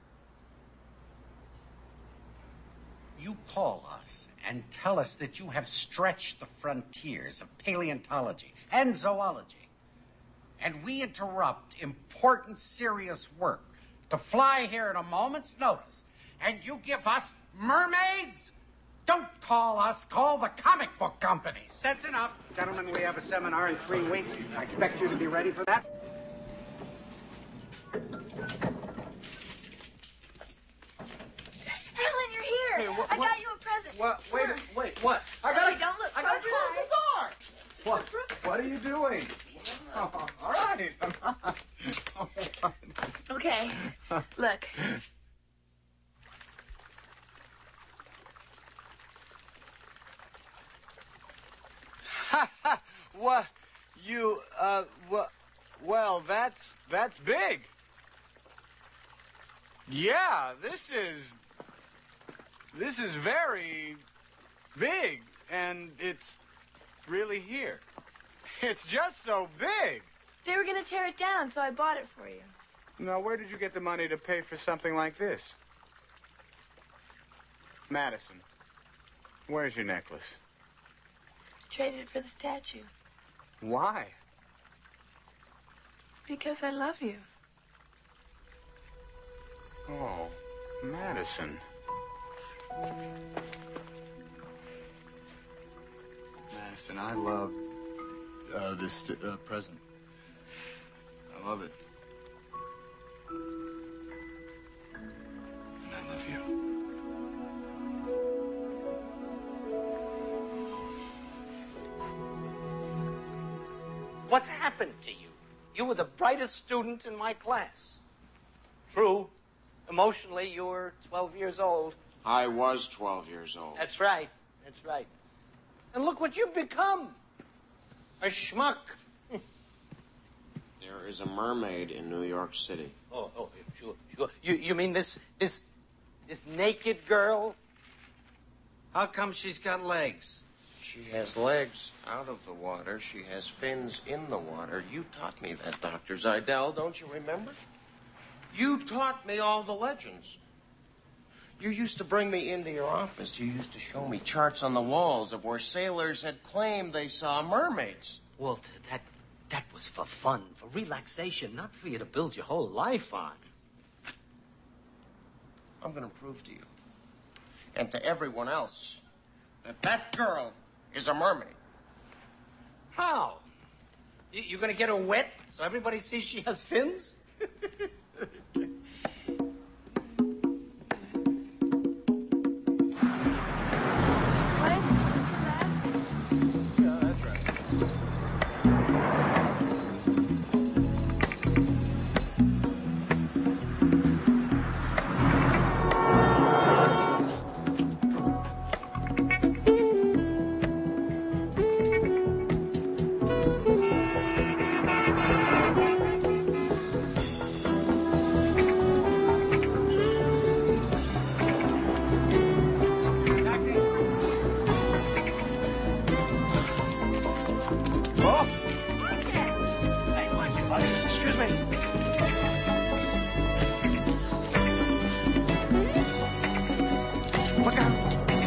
You call us and tell us that you have stretched the frontiers of paleontology and zoology. And we interrupt important, serious work to fly here at a moment's notice. And you give us mermaids? Don't call us, call the comic book companies. That's enough. Gentlemen, we have a seminar in 3 weeks. I expect you to be ready for that. Ellen, you're here. Hey, I got you a present. What? Wait, what? Hey, don't look. I gotta Close your close eyes. the door. What are you doing? Oh, all right. Okay. Look. What? You, well, that's big. Yeah, this is very big, and it's really here. It's just so big. They were going to tear it down, so I bought it for you. Now, where did you get the money to pay for something like this? Madison, where's your necklace? I traded it for the statue. Why? Because I love you. Oh, Madison. Madison, I love this present. I love it. And I love you. What's happened to you? You were the brightest student in my class. True, emotionally, you were 12 years old. I was 12 years old. That's right. That's right. And look what you've become. A schmuck. There is a mermaid in New York City. Oh, sure. You mean this naked girl? How come she's got legs? She has legs out of the water. She has fins in the water. You taught me that, Dr. Zidell, don't you remember? You taught me all the legends. You used to bring me into your office. You used to show me charts on the walls of where sailors had claimed they saw mermaids. Walter, that was for fun, for relaxation, not for you to build your whole life on. I'm going to prove to you, and to everyone else, that girl is a mermaid. How? You gonna get her wet so everybody sees she has fins? Yeah, that's right. Excuse me. Look out.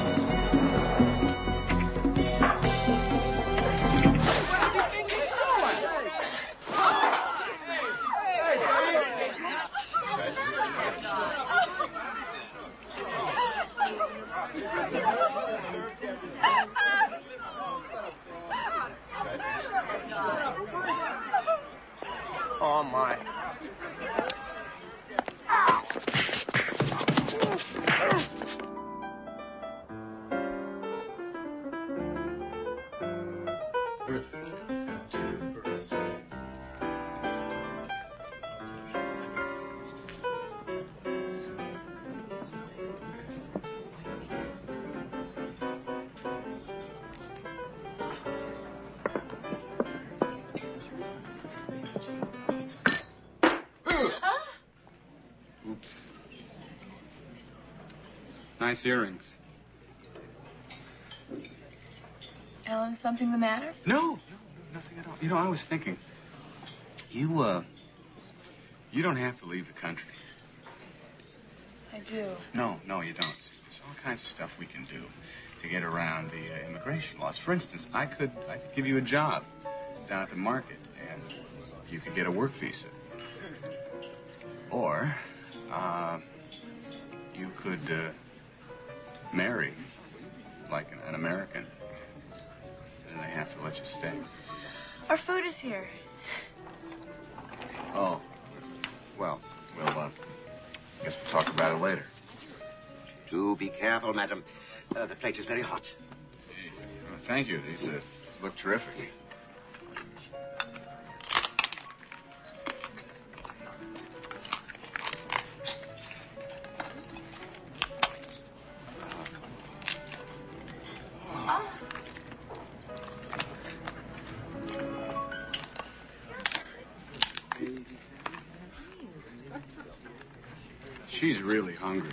Oh, my. Oops. Nice earrings. Ellen, something the matter? No, nothing at all. You know, I was thinking, you don't have to leave the country. I do. No, you don't. There's all kinds of stuff we can do to get around the immigration laws. For instance, I could give you a job down at the market, and you could get a work visa. Or, you could marry like an American, and they have to let you stay. Our food is here. Oh. Well, I guess we'll talk about it later. Do be careful, madam. The plate is very hot. Thank you. These look terrific. She's really hungry.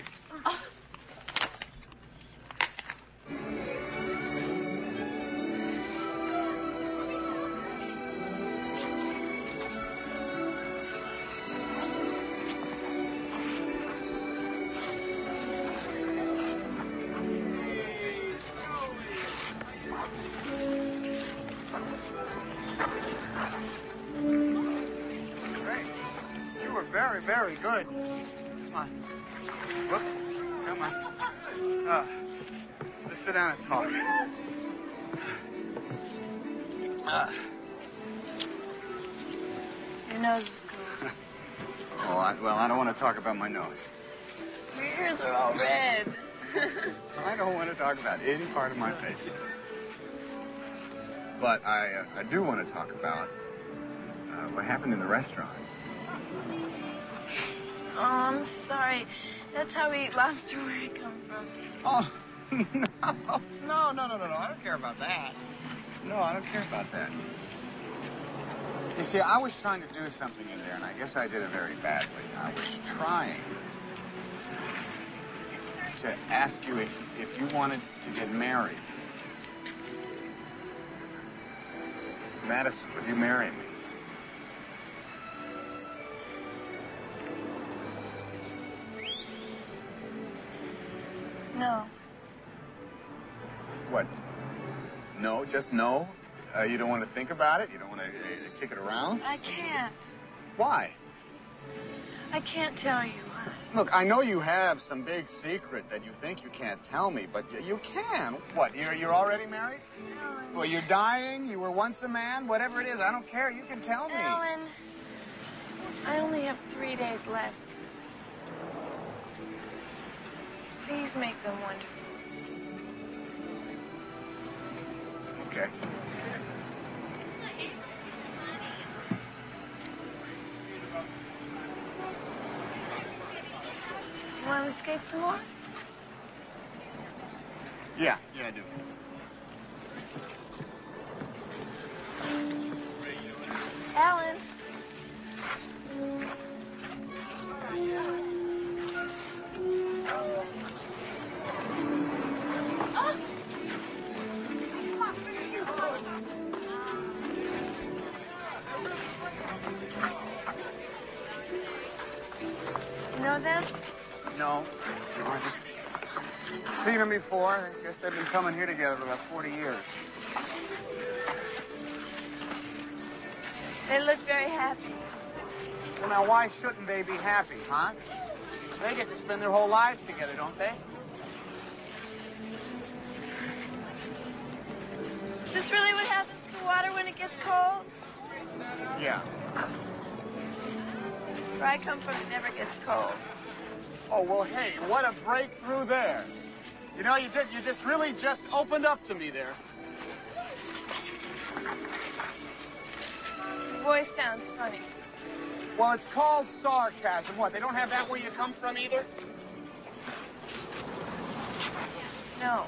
Very, very good. Come on. Whoops. Come on. Let's sit down and talk. Your nose is cool. I don't want to talk about my nose. Your ears are all red. I don't want to talk about any part of my face. But I do want to talk about what happened in the restaurant. Oh, I'm sorry. That's how we eat lobster where I come from. Oh, no. I don't care about that. No, I don't care about that. You see, I was trying to do something in there, and I guess I did it very badly. I was trying to ask you if you wanted to get married. Madison, would you marry me? No. What? No? Just no? You don't want to think about it? You don't want to kick it around? I can't. Why? I can't tell you. Look, I know you have some big secret that you think you can't tell me, but you can. What, you're already married? Alan. Well, you're dying, you were once a man, whatever it is, I don't care, you can tell me. Alan, I only have 3 days left. Please make them wonderful. Okay. You want to skate some more? Yeah, I do. Alan. You know them? No, I just seen them before. I guess they've been coming here together for about 40 years. They look very happy. Well, now, why shouldn't they be happy, huh? They get to spend their whole lives together, don't they? Is this really what happens to water when it gets cold? Yeah. Where I come from, it never gets cold. Oh, well, hey, what a breakthrough there. You know, you just really just opened up to me there. Your voice sounds funny. Well, it's called sarcasm. What, they don't have that where you come from either? No.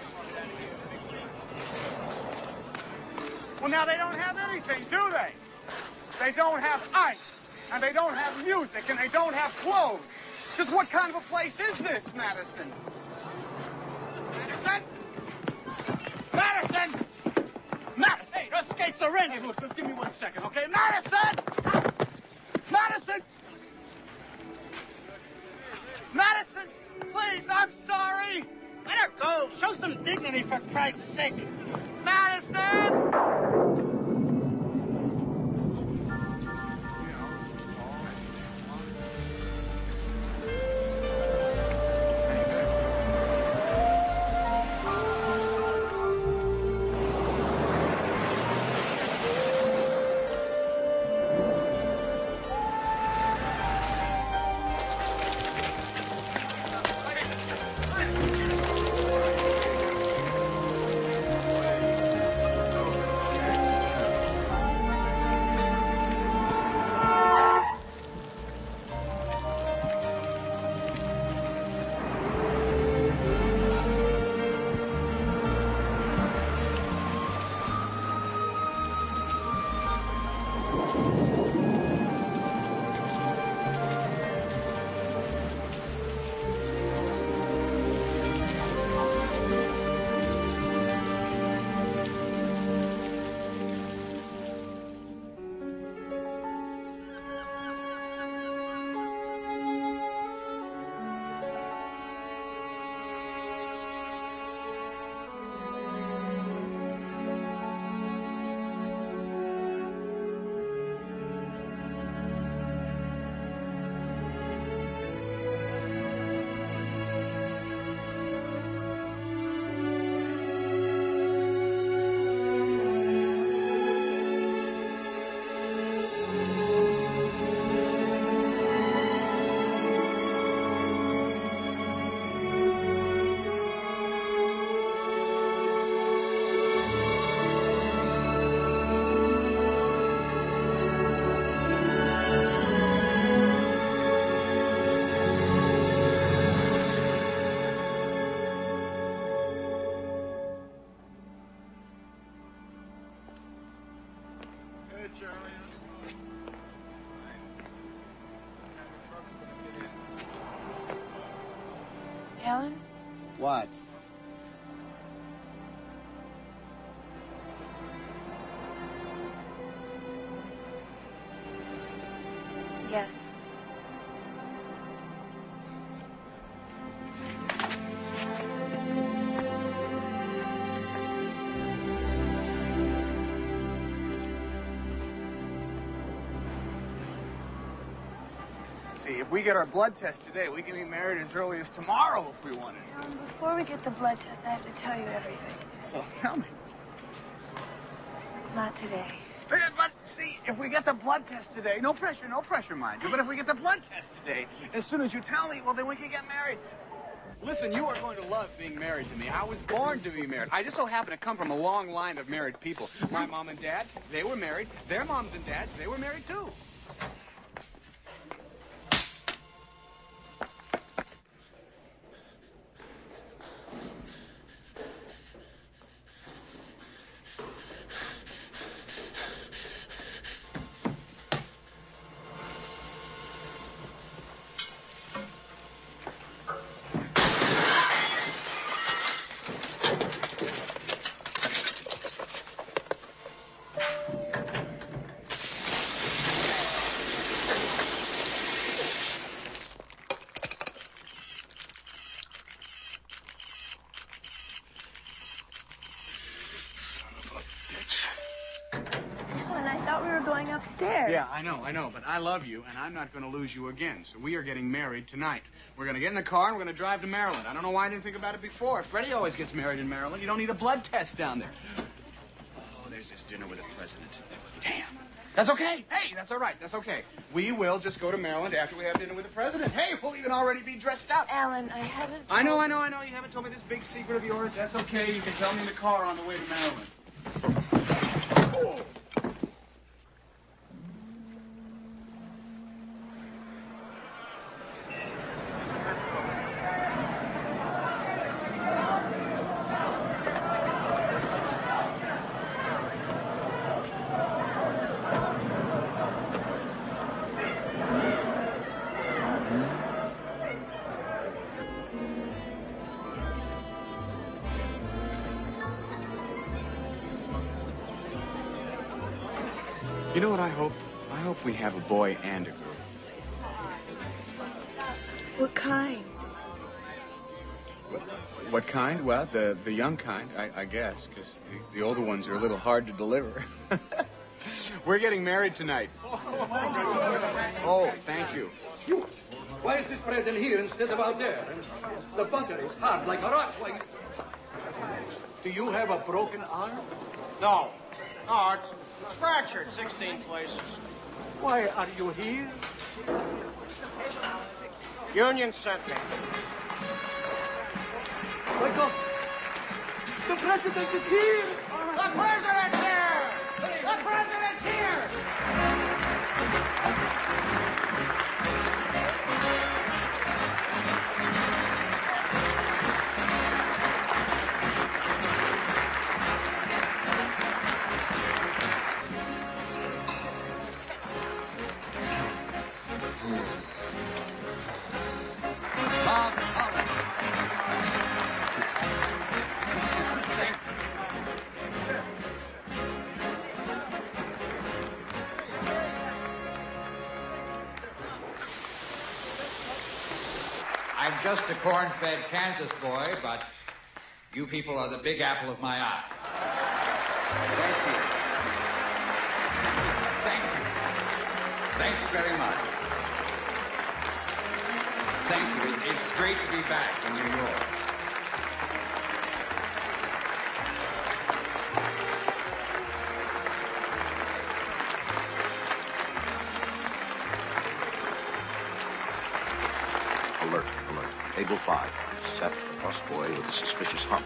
Well, now they don't have anything, do they? They don't have ice, and they don't have music, and they don't have clothes. Just what kind of a place is this, Madison? Madison? Madison! Madison! Hey, those skates are in. Look, just give me 1 second, okay? Madison! Madison! Madison! Please, I'm sorry! Let her go. Show some dignity, for Christ's sake. Madison! What? Yes. See, if we get our blood test today, we can be married as early as tomorrow if we wanted to. Before we get the blood test, I have to tell you everything. So, tell me. Not today. But, see, if we get the blood test today, no pressure, mind you, but if we get the blood test today, as soon as you tell me, well, then we can get married. Listen, you are going to love being married to me. I was born to be married. I just so happen to come from a long line of married people. My mom and dad, they were married. Their moms and dads, they were married too. Upstairs. Yeah, I know, but I love you, and I'm not going to lose you again. So we are getting married tonight. We're going to get in the car, and we're going to drive to Maryland. I don't know why I didn't think about it before. Freddie always gets married in Maryland. You don't need a blood test down there. Oh, there's this dinner with the president. Damn. That's okay. Hey, that's all right. That's okay. We will just go to Maryland after we have dinner with the president. Hey, we'll even already be dressed up. Alan, I haven't I know. You haven't told me this big secret of yours. That's okay. You can tell me in the car on the way to Maryland. Oh. You know what I hope? I hope we have a boy and a girl. What kind? What kind? Well, the young kind, I guess, because the older ones are a little hard to deliver. We're getting married tonight. Oh, thank you. Why is this bread in here instead of out there? The butter is hard like a rock. Do you have a broken arm? No. No, it's fractured 16 places. Why are you here? Union sent me. My God! The president is here! The president's here! The president's here! I'm just a corn-fed Kansas boy, but you people are the big apple of my eye. Thank you. Thank you. Thank you very much. Thank you. It's great to be back in New York. Alert, alert. Able 5. Set the busboy with a suspicious hump.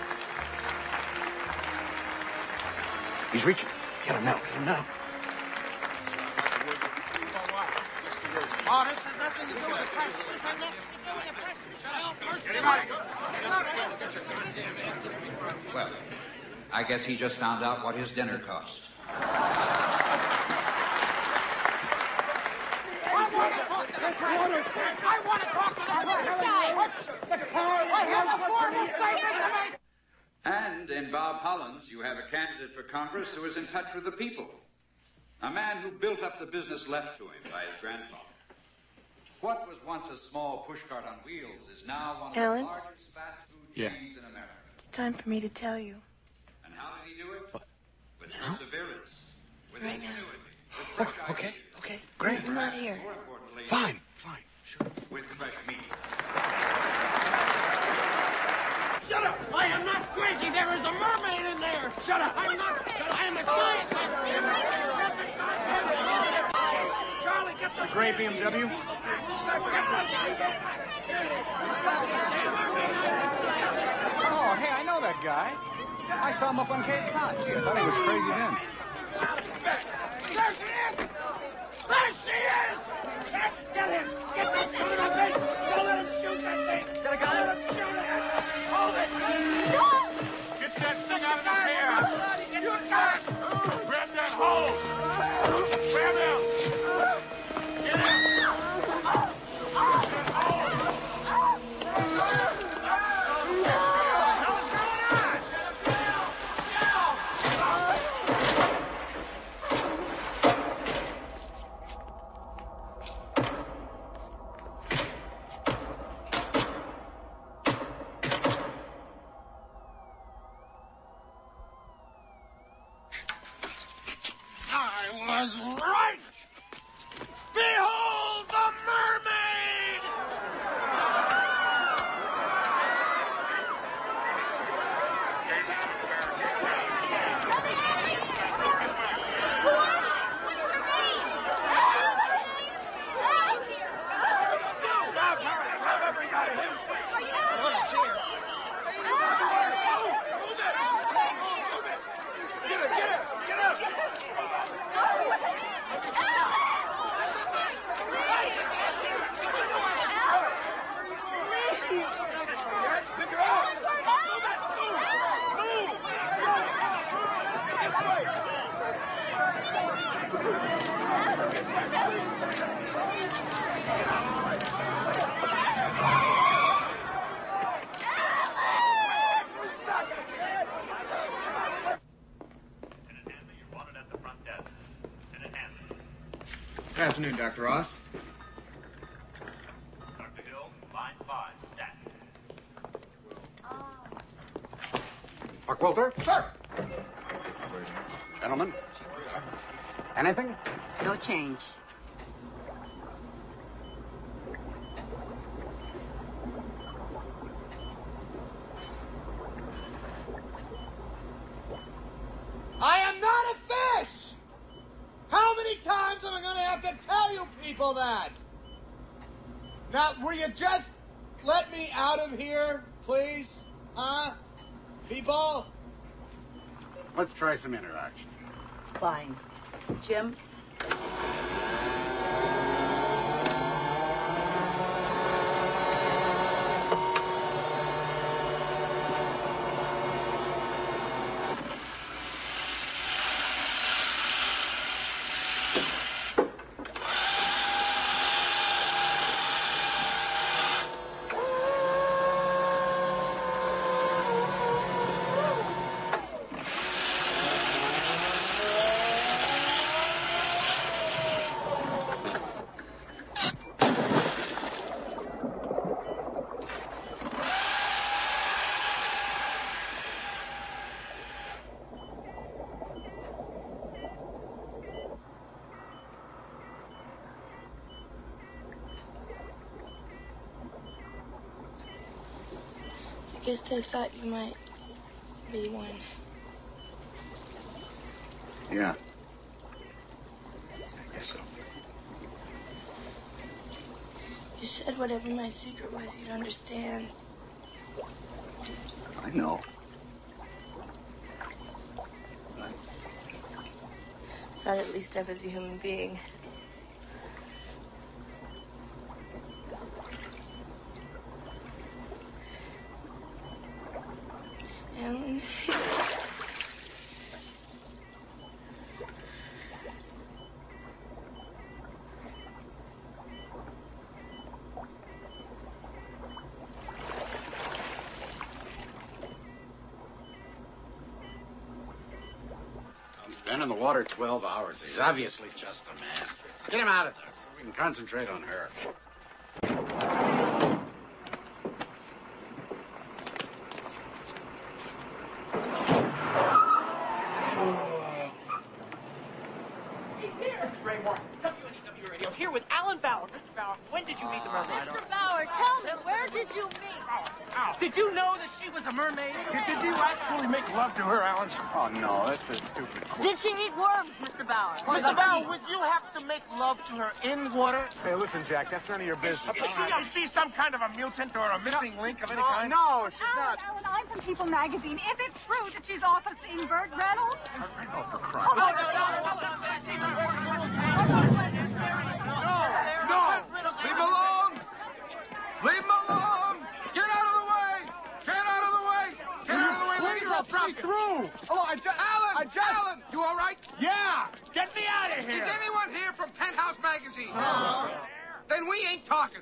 He's reaching. Get him now, get him now. Oh, this has nothing to do with the press. This has nothing to do with the press. Well, I guess he just found out what his dinner cost. Wonderful! I want to talk to the president. I have a formal statement to make. And in Bob Hollins, you have a candidate for Congress who is in touch with the people. A man who built up the business left to him by his grandfather. What was once a small pushcart on wheels is now one of Alan? the largest fast food chains in America. It's time for me to tell you. And how did he do it? With perseverance, with Right ingenuity, with Oh, fresh okay, ideas. okay, great. I'm not here. More importantly, Fine. Sure. with fresh meat. Shut up! I am not crazy. There is a mermaid in there. Shut up! I'm not. Shut up. I am a scientist. Charlie, get the Gray BMW? Oh, hey, I know that guy. I saw him up on Cape Cod. Gee, I thought he was crazy then. There she is! There she is! Get him! Get that son of a bitch! Don't let him shoot that thing! Get a gun! Let him shoot it! Hold it! Get that thing out of the air! You got it! Grab that hose! Grab him! Get him! I was right! Behold the mermaid! Good afternoon, Dr. Ross. Dr. Hill, line 5, stat. Mark Walter? Sir! Gentlemen? Anything? No change. I am not a fish! How many times am I going to have to tell you people that? Now, will you just let me out of here, please? Huh? People? Let's try some interaction. Fine. Jim? I guess they thought you might be one. Yeah. I guess so. You said whatever my secret was, you'd understand. I know. Thought at least I was a human being. Alan. Been in the water 12 hours. He's obviously just a man. Get him out of there so we can concentrate on her. Ray Martin, WNEW Radio, here with Alan Bauer. Mr. Bauer, when did you meet the mermaid? Mr. Bauer, tell me, where did you meet? Did you know that she was a mermaid? Did you actually make love to her, Alan? Oh, no, that's a stupid question. Did she eat worms, Mr. Bauer? Mr. Bauer, would you have to make love to her in water? Hey, listen, Jack, that's none of your business. Is she some kind of a mutant or a missing link of any kind? No, she's not. Alan, I'm from People Magazine. Is it true that she's off of seeing Burt Reynolds? Oh, for Christ's sake. No! Leave him alone! Leave him alone! Get out of the way! Get out of the way! Get out of the way! Please, I'll put me through! Oh, Alan, you all right? Yeah! Get me out of here! Is anyone here from Penthouse Magazine? Then we ain't talking.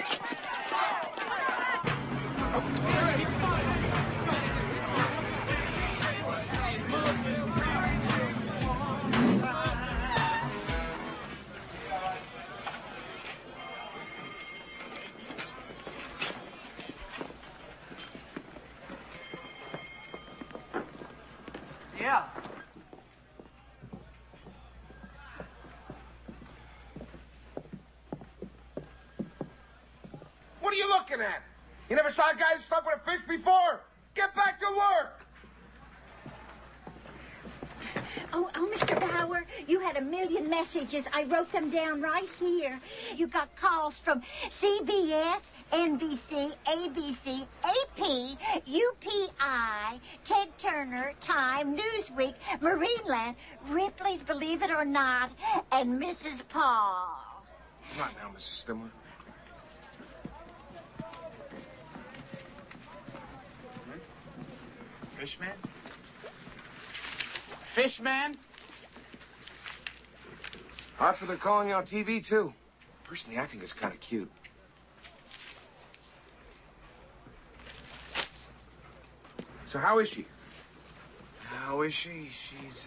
Yeah. What are you looking at? You never saw a guy who slept with a fish before? Get back to work! Oh, Mr. Bauer, you had a million messages. I wrote them down right here. You got calls from CBS, NBC, ABC, AP, UPI, Ted Turner, Time, Newsweek, Marineland, Ripley's Believe It or Not, and Mrs. Paul. Not now, Mrs. Stimler. Fishman? Fishman? That's what they're calling you on TV, too. Personally, I think it's kind of cute. So how is she? How is she? She's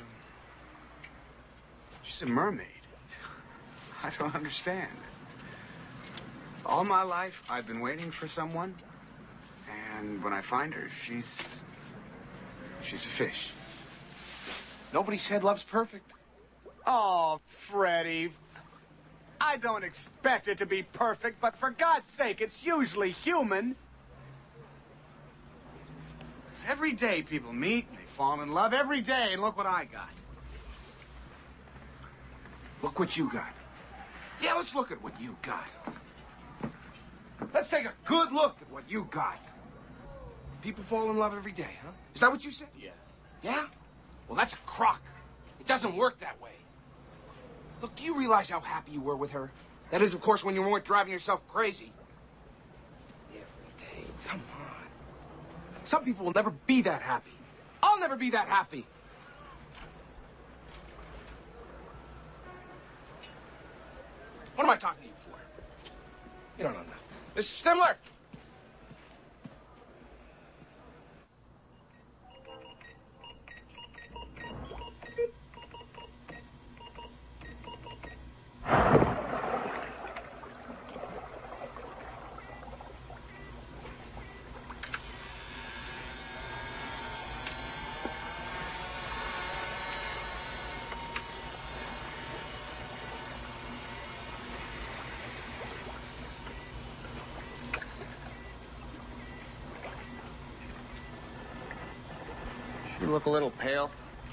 a mermaid. I don't understand. All my life, I've been waiting for someone, and when I find her, she's a fish. Nobody said love's perfect. Oh, Freddie, I don't expect it to be perfect, but for God's sake, it's usually human. Every day people meet and they fall in love every day, and look what I got. Look what you got. Yeah, let's look at what you got. Let's take a good look at what you got. People fall in love every day, huh? Is that what you said? Yeah. Yeah? Well, that's a crock. It doesn't work that way. Look, do you realize how happy you were with her? That is, of course, when you weren't driving yourself crazy. Every day. Come on. Some people will never be that happy. I'll never be that happy. What am I talking to you for? You don't know nothing. Mrs. Stimler! You look a little pale.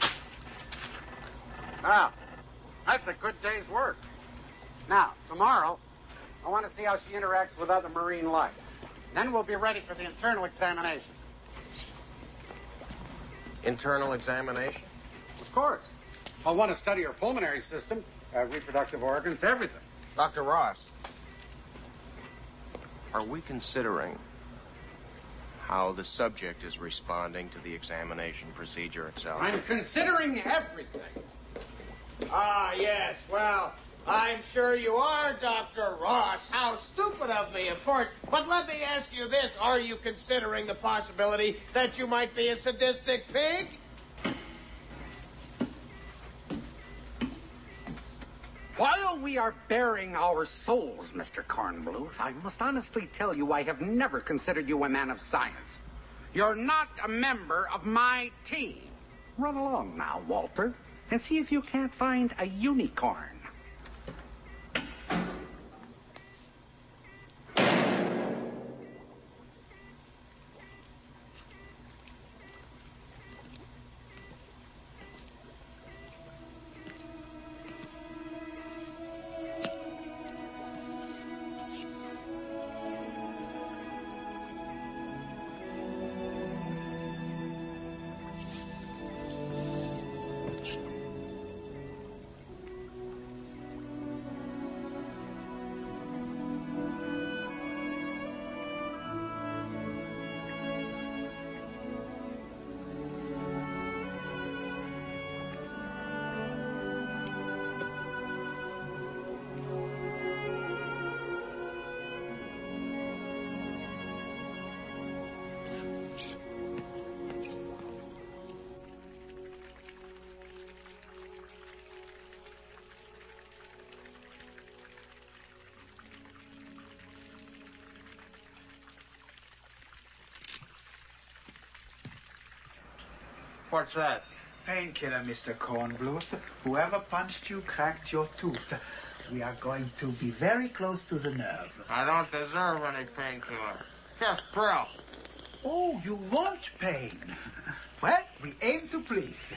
Now, that's a good day's work. Now, tomorrow, I want to see how she interacts with other marine life. Then we'll be ready for the internal examination. Internal examination? Of course. I'll want to study her pulmonary system, reproductive organs, everything. Dr. Ross. Are we considering how the subject is responding to the examination procedure itself? I'm considering everything. Ah, yes. Well, I'm sure you are, Dr. Ross. How stupid of me, of course. But let me ask you this. Are you considering the possibility that you might be a sadistic pig? While we are bearing our souls, Mr. Kornbluth, I must honestly tell you I have never considered you a man of science. You're not a member of my team. Run along now, Walter, and see if you can't find a unicorn. What's that? Painkiller, Mr. Kornbluth. Whoever punched you cracked your tooth. We are going to be very close to the nerve. I don't deserve any painkiller. Just thrill. Oh, you want pain. Well, we aim to please.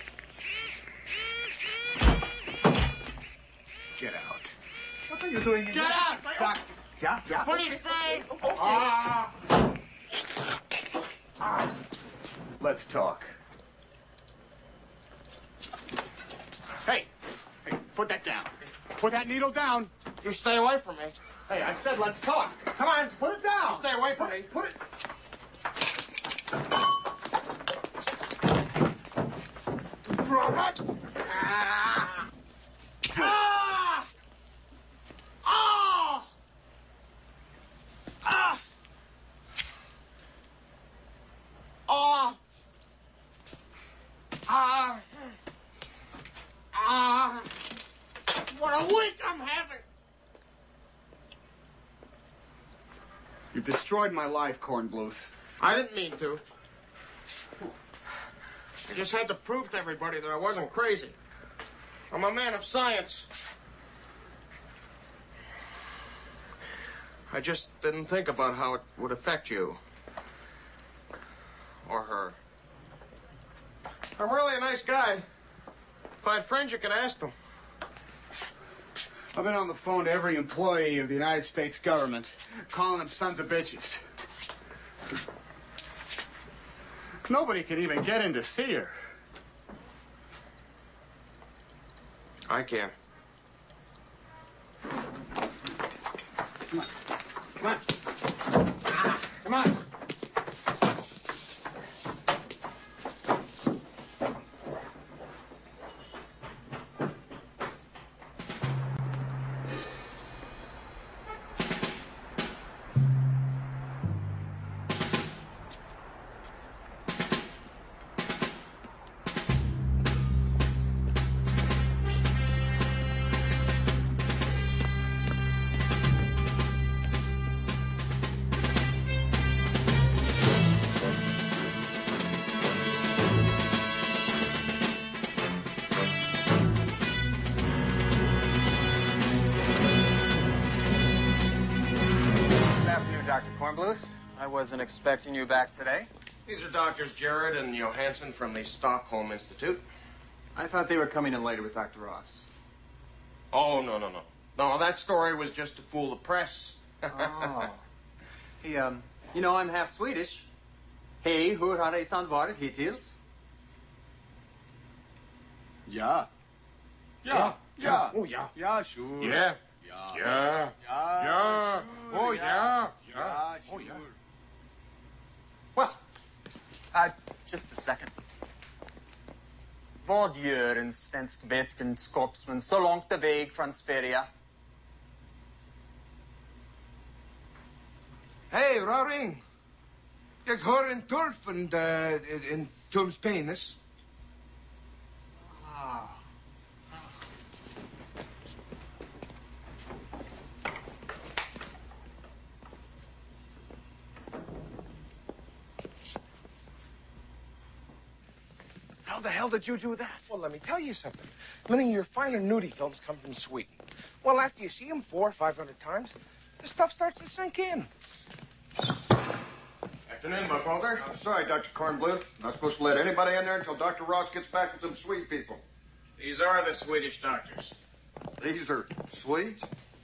Get out. What are you doing in Get out! Doc. Yeah, yeah. Police thing! Let's talk. Hey, put that down. Put that needle down. You stay away from me. Hey, I said let's talk. Come on. Put it down. You stay away from me. Put it. Robert! Ah! Ah! Ah! Ah! Ah! Ah! Ah! What a week I'm having! You've destroyed my life, Kornbluth. I didn't mean to. I just had to prove to everybody that I wasn't crazy. I'm a man of science. I just didn't think about how it would affect you. Or her. I'm really a nice guy. If I had friends, you could ask them. I've been on the phone to every employee of the United States government, calling them sons of bitches. Nobody can even get in to see her. I can. Come on. Come on. Come on. Dr. Kornbluth. I wasn't expecting you back today. These are Doctors Jared and Johansson from the Stockholm Institute. I thought they were coming in later with Dr. Ross. Oh, no. No, that story was just to fool the press. Oh. Hey, you know, I'm half Swedish. Hej, hur har resan varit hittills? Ja. Ja. Ja. Oh, ja. Ja, sure. Yeah. Ja. Yeah. Ja. Yeah. Sure. Oh, yeah. Ja, Oh, sure. yeah. Well, just a second. Vad gör en svensk vetenskapsman så långt iväg från Sverige? Hey, Raring. Jag har en turfen en tums penis. How the hell did you do that? Well, let me tell you something. Many of your finer nudie films come from Sweden. Well, after you see them 400 or 500 times, the stuff starts to sink in. Afternoon, Buckwalter. I'm sorry, Dr. Kornbluth. Not supposed to let anybody in there until Dr. Ross gets back with them Swede people. These are the Swedish doctors. These are Swedes?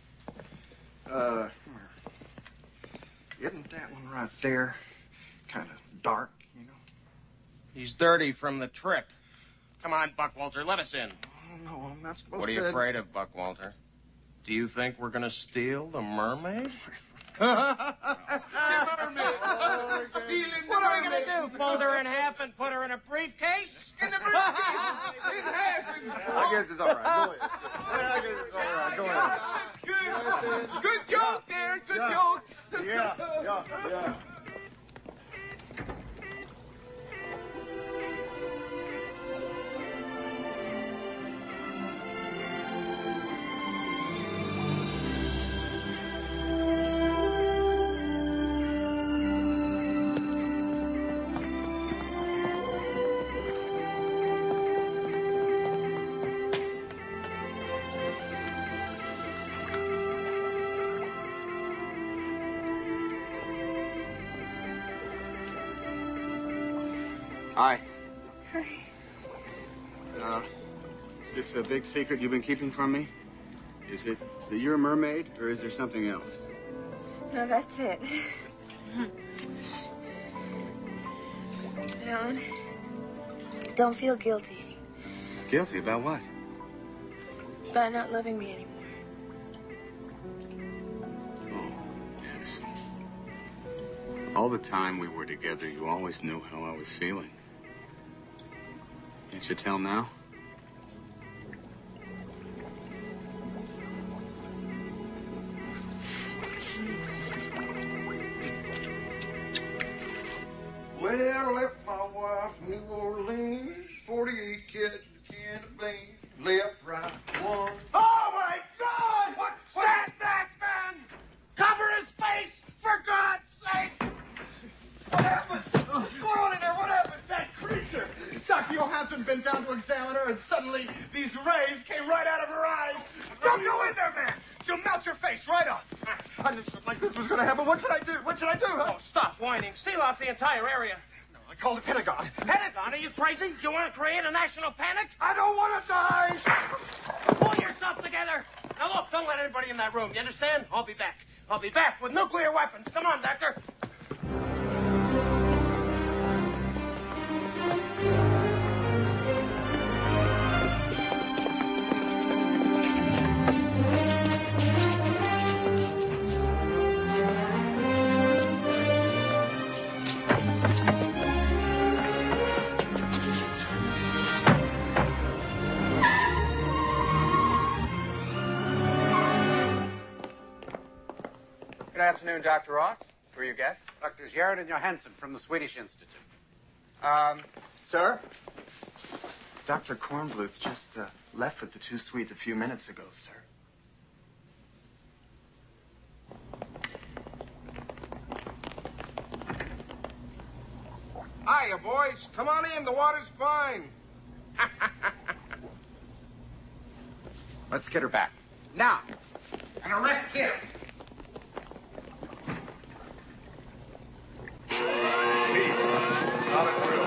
Isn't that one right there kind of dark, you know? He's dirty from the trip. Come on, Buckwalter, let us in. Oh, no, I'm not supposed to. What are you afraid of, Buckwalter? Do you think we're going to steal the mermaid? What are we going to do? Fold her in half and put her in a briefcase? In the briefcase! In half! I guess it's all right. Go ahead. I guess it's all right. Go ahead. That's good. Good joke, Darren. Good joke. Yeah. Hi. This is a big secret you've been keeping from me? Is it that you're a mermaid, or is there something else? No, that's it. Alan, don't feel guilty Guilty about what? about not loving me anymore. Yes. All the time we were together, you always knew how I was feeling. Can't you tell now? Well, left my wife in New Orleans, 48 kids, the can of beans, left, right, one. Oh, my God! Stand back, man! Cover his face, for God's sake! What happened? What's going on in there? What happened? That creature! Dr. Johansson bent down to examine her, and suddenly these rays came right out of her eyes. Don't go in there, man! She'll melt your face right off. I knew something like this was going to happen. What should I do? What should I do? Oh, stop whining. Seal off the entire area. No, I called the Pentagon. Pentagon? Are you crazy? You want to create a national panic? I don't want to die! Pull yourself together. Now, look, don't let anybody in that room. You understand? I'll be back. I'll be back with nuclear weapons. Come on, Doctor. Good afternoon, Dr. Ross. Who are your guests? Drs. Yared and Johansson from the Swedish Institute. Sir? Dr. Kornbluth just left with the two Swedes a few minutes ago, sir. Hiya, boys. Come on in. The water's fine. Let's get her back. Now. And arrest him. Not a drill.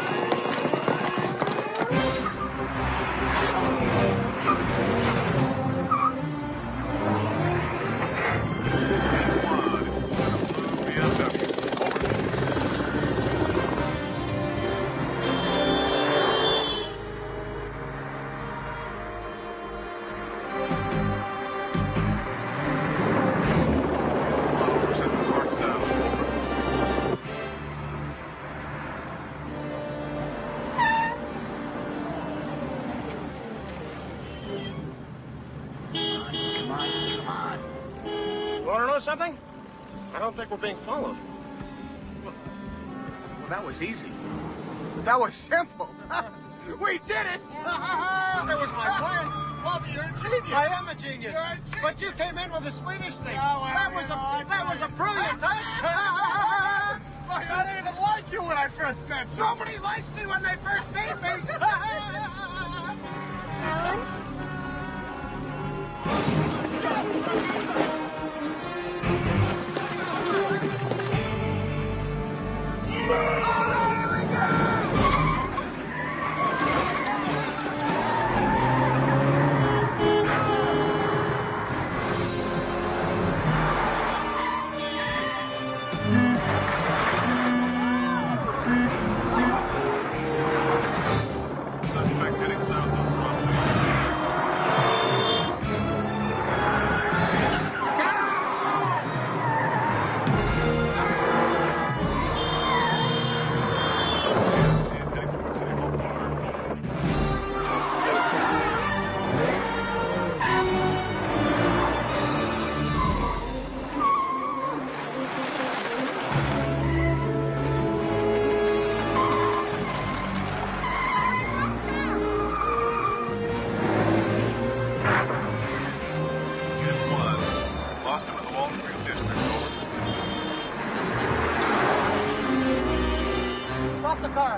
Something? I don't think we're being followed. Well, that was easy. That was simple. We did it! That was my plan. Father, you're a genius. I am a genius. You're a genius. But you came in with a Swedish thing. Oh, well, that was a brilliant touch. I didn't even like you when I first met you. Nobody likes me when they first meet me.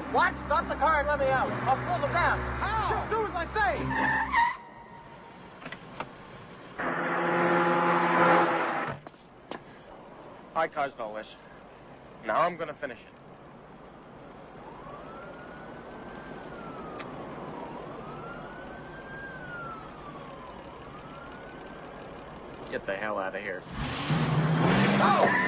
What? Stop the car and let me out. I'll slow them down. How? Just do as I say. Hi, Cosnolis. Now I'm gonna finish it. Get the hell out of here. No!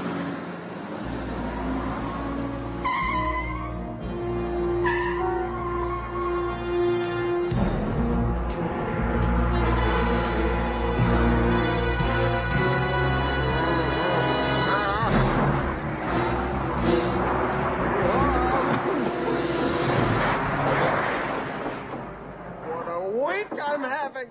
What a week I'm having.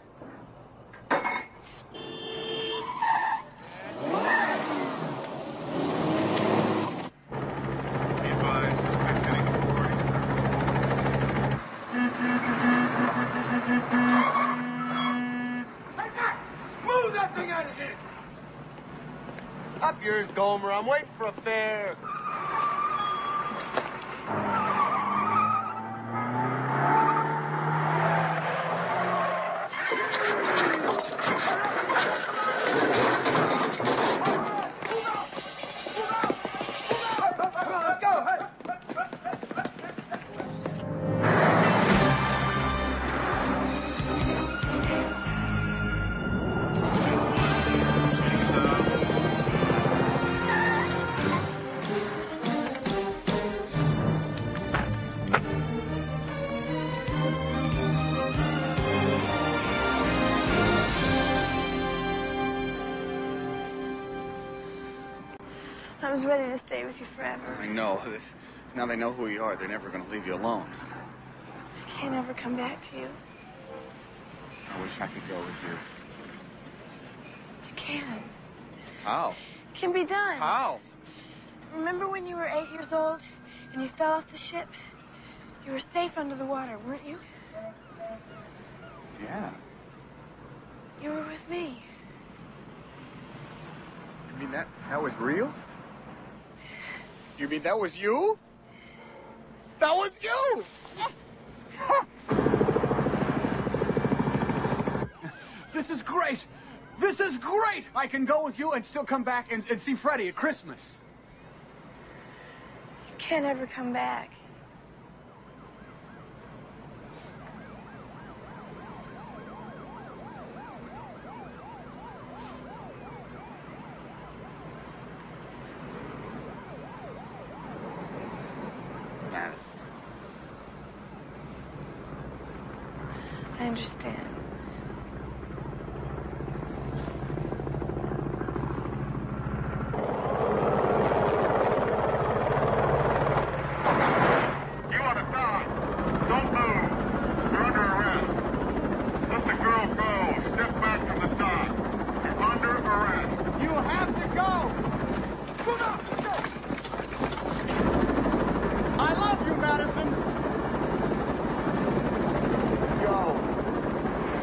Move that thing out of here! Up yours, Gomer. I'm waiting for a fare. Let's go! Hey! I was ready to stay with you forever. I know. Now they know who you are. They're never going to leave you alone. I can't ever come back to you. I wish I could go with you. You can. How? It can be done. How? Remember when you were 8 years old and you fell off the ship? You were safe under the water, weren't you? Yeah. You were with me. You mean that was real? You mean that was you? That was you! This is great! This is great! I can go with you and still come back and see Freddie at Christmas. You can't ever come back. I understand. You want to stop. Don't move. You're under arrest. Let the girl go. Step back from the dock. You're under arrest. You have to go! Move out! Let's go! I love you, Madison! Go.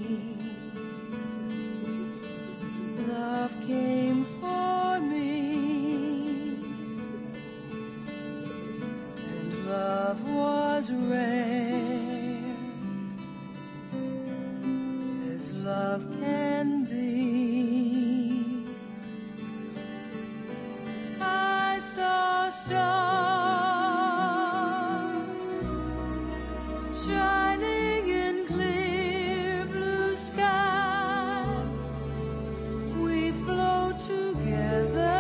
Love came for me, and love was rare, as love can be. I saw stars shining in clear blue skies. We float together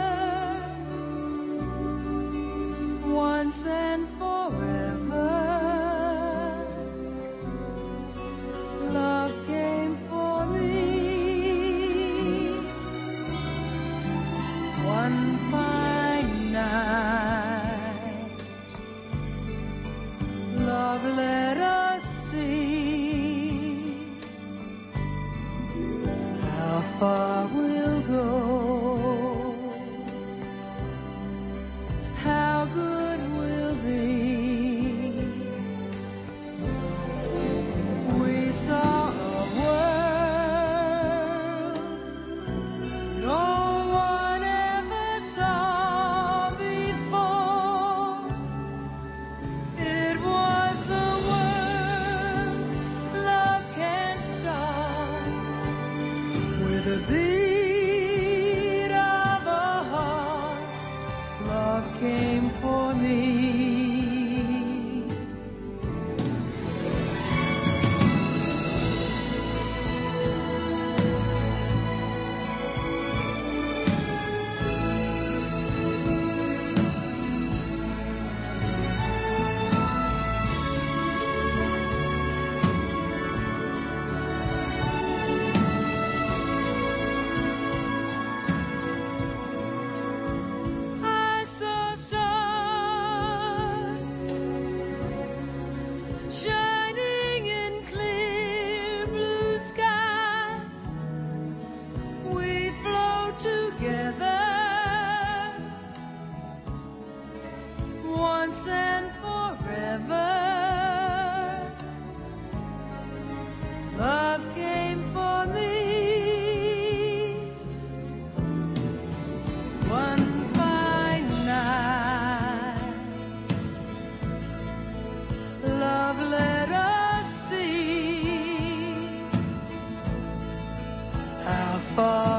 once and forever. Love came for me. One fine night, love let us see how far we'll go, how good we'll be. We saw a world no one ever saw before. It was the world love can't stop. With a beat of a heart, love came for me. I saw stars shining in clear blue skies. We float together once and forever. Love came for me. One fine night, love let us see how far